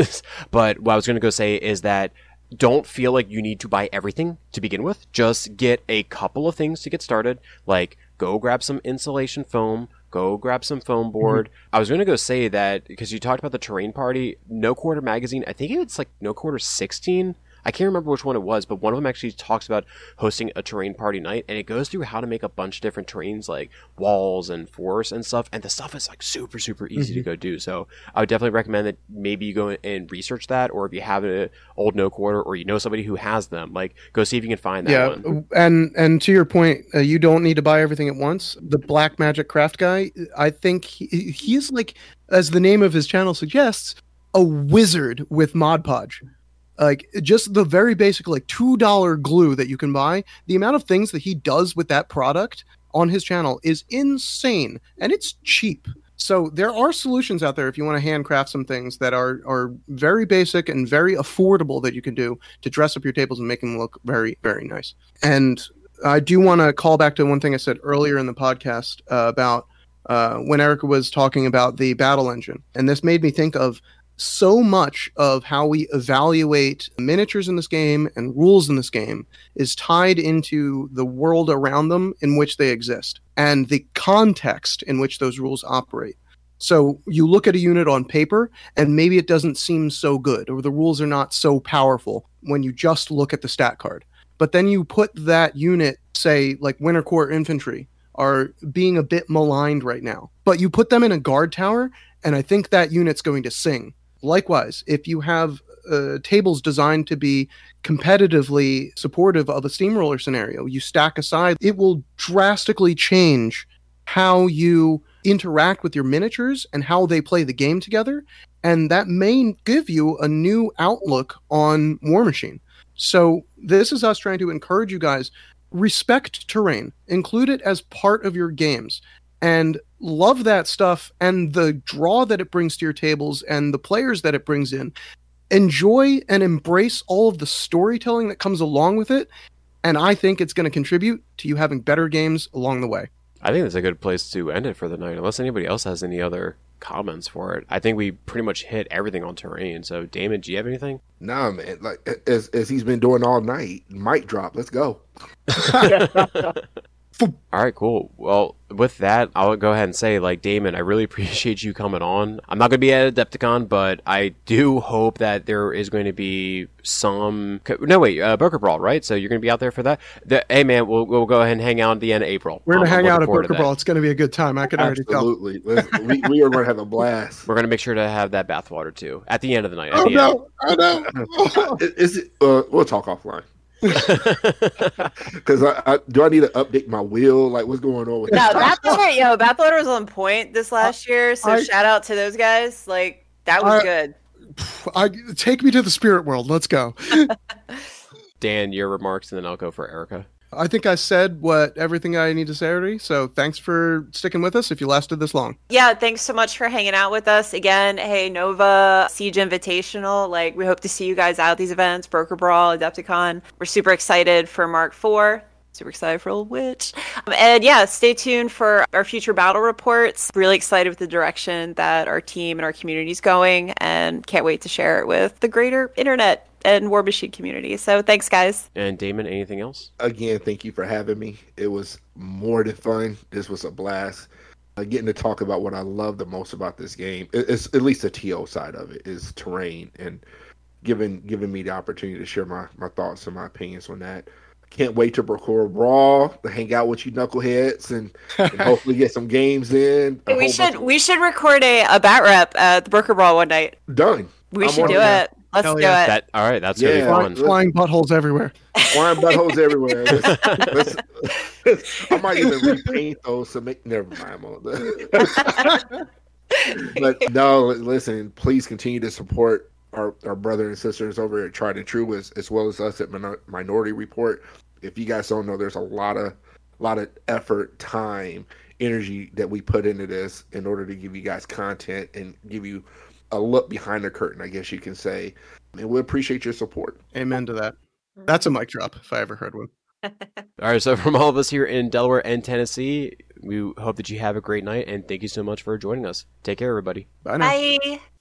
Speaker 1: but what I was going to go say is that don't feel like you need to buy everything to begin with. Just get a couple of things to get started. Like go grab some insulation foam. Go grab some foam board. I was going to go say that because you talked about the terrain party, No Quarter magazine. I think it's like No Quarter 16. I can't remember which one it was, but one of them actually talks about hosting a terrain party night, and it goes through how to make a bunch of different terrains like walls and forests and stuff, and the stuff is like super, super easy to go do. So I would definitely recommend that maybe you go and research that, or if you have an old No Quarter or you know somebody who has them, like go see if you can find that one.
Speaker 2: And to your point, you don't need to buy everything at once. The Black Magic Craft guy, I think he's like, as the name of his channel suggests, a wizard with Mod Podge. Like just the very basic like $2 glue that you can buy, the amount of things that he does with that product on his channel is insane, and it's cheap. So there are solutions out there if you want to handcraft some things that are very basic and very affordable that you can do to dress up your tables and make them look very, very nice. And I do want to call back to one thing I said earlier in the podcast about when Erica was talking about the battle engine, and this made me think of so much of how we evaluate miniatures in this game and rules in this game is tied into the world around them in which they exist and the context in which those rules operate. So you look at a unit on paper and maybe it doesn't seem so good, or the rules are not so powerful when you just look at the stat card. But then you put that unit, say like Winter Corps Infantry, are being a bit maligned right now, but you put them in a guard tower and I think that unit's going to sing. Likewise, if you have tables designed to be competitively supportive of a steamroller scenario, you stack aside, it will drastically change how you interact with your miniatures and how they play the game together. And that may give you a new outlook on War Machine. So this is us trying to encourage you guys, respect terrain, include it as part of your games, and love that stuff and the draw that it brings to your tables and the players that it brings in. Enjoy and embrace all of the storytelling that comes along with it. And I think it's going to contribute to you having better games along the way.
Speaker 1: I think that's a good place to end it for the night, unless anybody else has any other comments for it. I think we pretty much hit everything on terrain. So, Damon, do you have anything?
Speaker 4: Nah, man. Like as he's been doing all night, mic drop. Let's go.
Speaker 1: All right, cool. Well, with that, I'll go ahead and say, like, Damon, I really appreciate you coming on. I'm not going to be at Adepticon, but I do hope that there is going to be some... No, wait, Broker Brawl, right? So you're going to be out there for that? Hey, man, we'll go ahead and hang out at the end of April.
Speaker 2: We're going to hang out at Broker Brawl. It's going to be a good time. I can already tell.
Speaker 4: Absolutely. We are going to have a blast.
Speaker 1: We're going to make sure to have that bathwater, too, at the end of the night.
Speaker 2: Oh, no.
Speaker 4: Is it? We'll talk offline. Because do I need to update my wheel? Like, what's going on with that?
Speaker 3: Bathwater was on point this last year, so shout out to those guys. Like, that was good.
Speaker 2: Take me to the spirit world. Let's go.
Speaker 1: Dan, your remarks, and then I'll go for Erica.
Speaker 2: I think I said everything I need to say already, so thanks for sticking with us if you lasted this long.
Speaker 3: Yeah, thanks so much for hanging out with us. Again, hey, Nova, Siege Invitational, like, we hope to see you guys out at these events, Broker Brawl, Adepticon. We're super excited for Mark IV. Super excited for Old Witch. And yeah, stay tuned for our future battle reports. Really excited with the direction that our team and our community is going, and can't wait to share it with the greater internet and War Machine community. So thanks, guys.
Speaker 1: And Damon, anything else?
Speaker 4: Again, thank you for having me. It was more than fun. This was a blast. Getting to talk about what I love the most about this game, it's at least the TO side of it, is terrain, and giving me the opportunity to share my thoughts and my opinions on that. Can't wait to Broker Brawl, to hang out with you knuckleheads, and hopefully get some games in.
Speaker 3: We should record a bat rep at the Broker Brawl one night.
Speaker 4: Done.
Speaker 3: We should do it. Let's do it.
Speaker 1: All right, that's gonna be fun.
Speaker 2: Flying buttholes everywhere.
Speaker 4: Flying buttholes everywhere. I might even repaint those to make. Never mind. But no, listen. Please continue to support our brother and sisters over at Tried and True, as well as us at Minority Report. If you guys don't know, there's a lot of effort, time, energy that we put into this in order to give you guys content and give you a look behind the curtain, I guess you can say. And we appreciate your support.
Speaker 2: Amen to that. That's a mic drop, if I ever heard one.
Speaker 1: All right, so from all of us here in Delaware and Tennessee, we hope that you have a great night, and thank you so much for joining us. Take care, everybody.
Speaker 2: Bye now.
Speaker 3: Bye.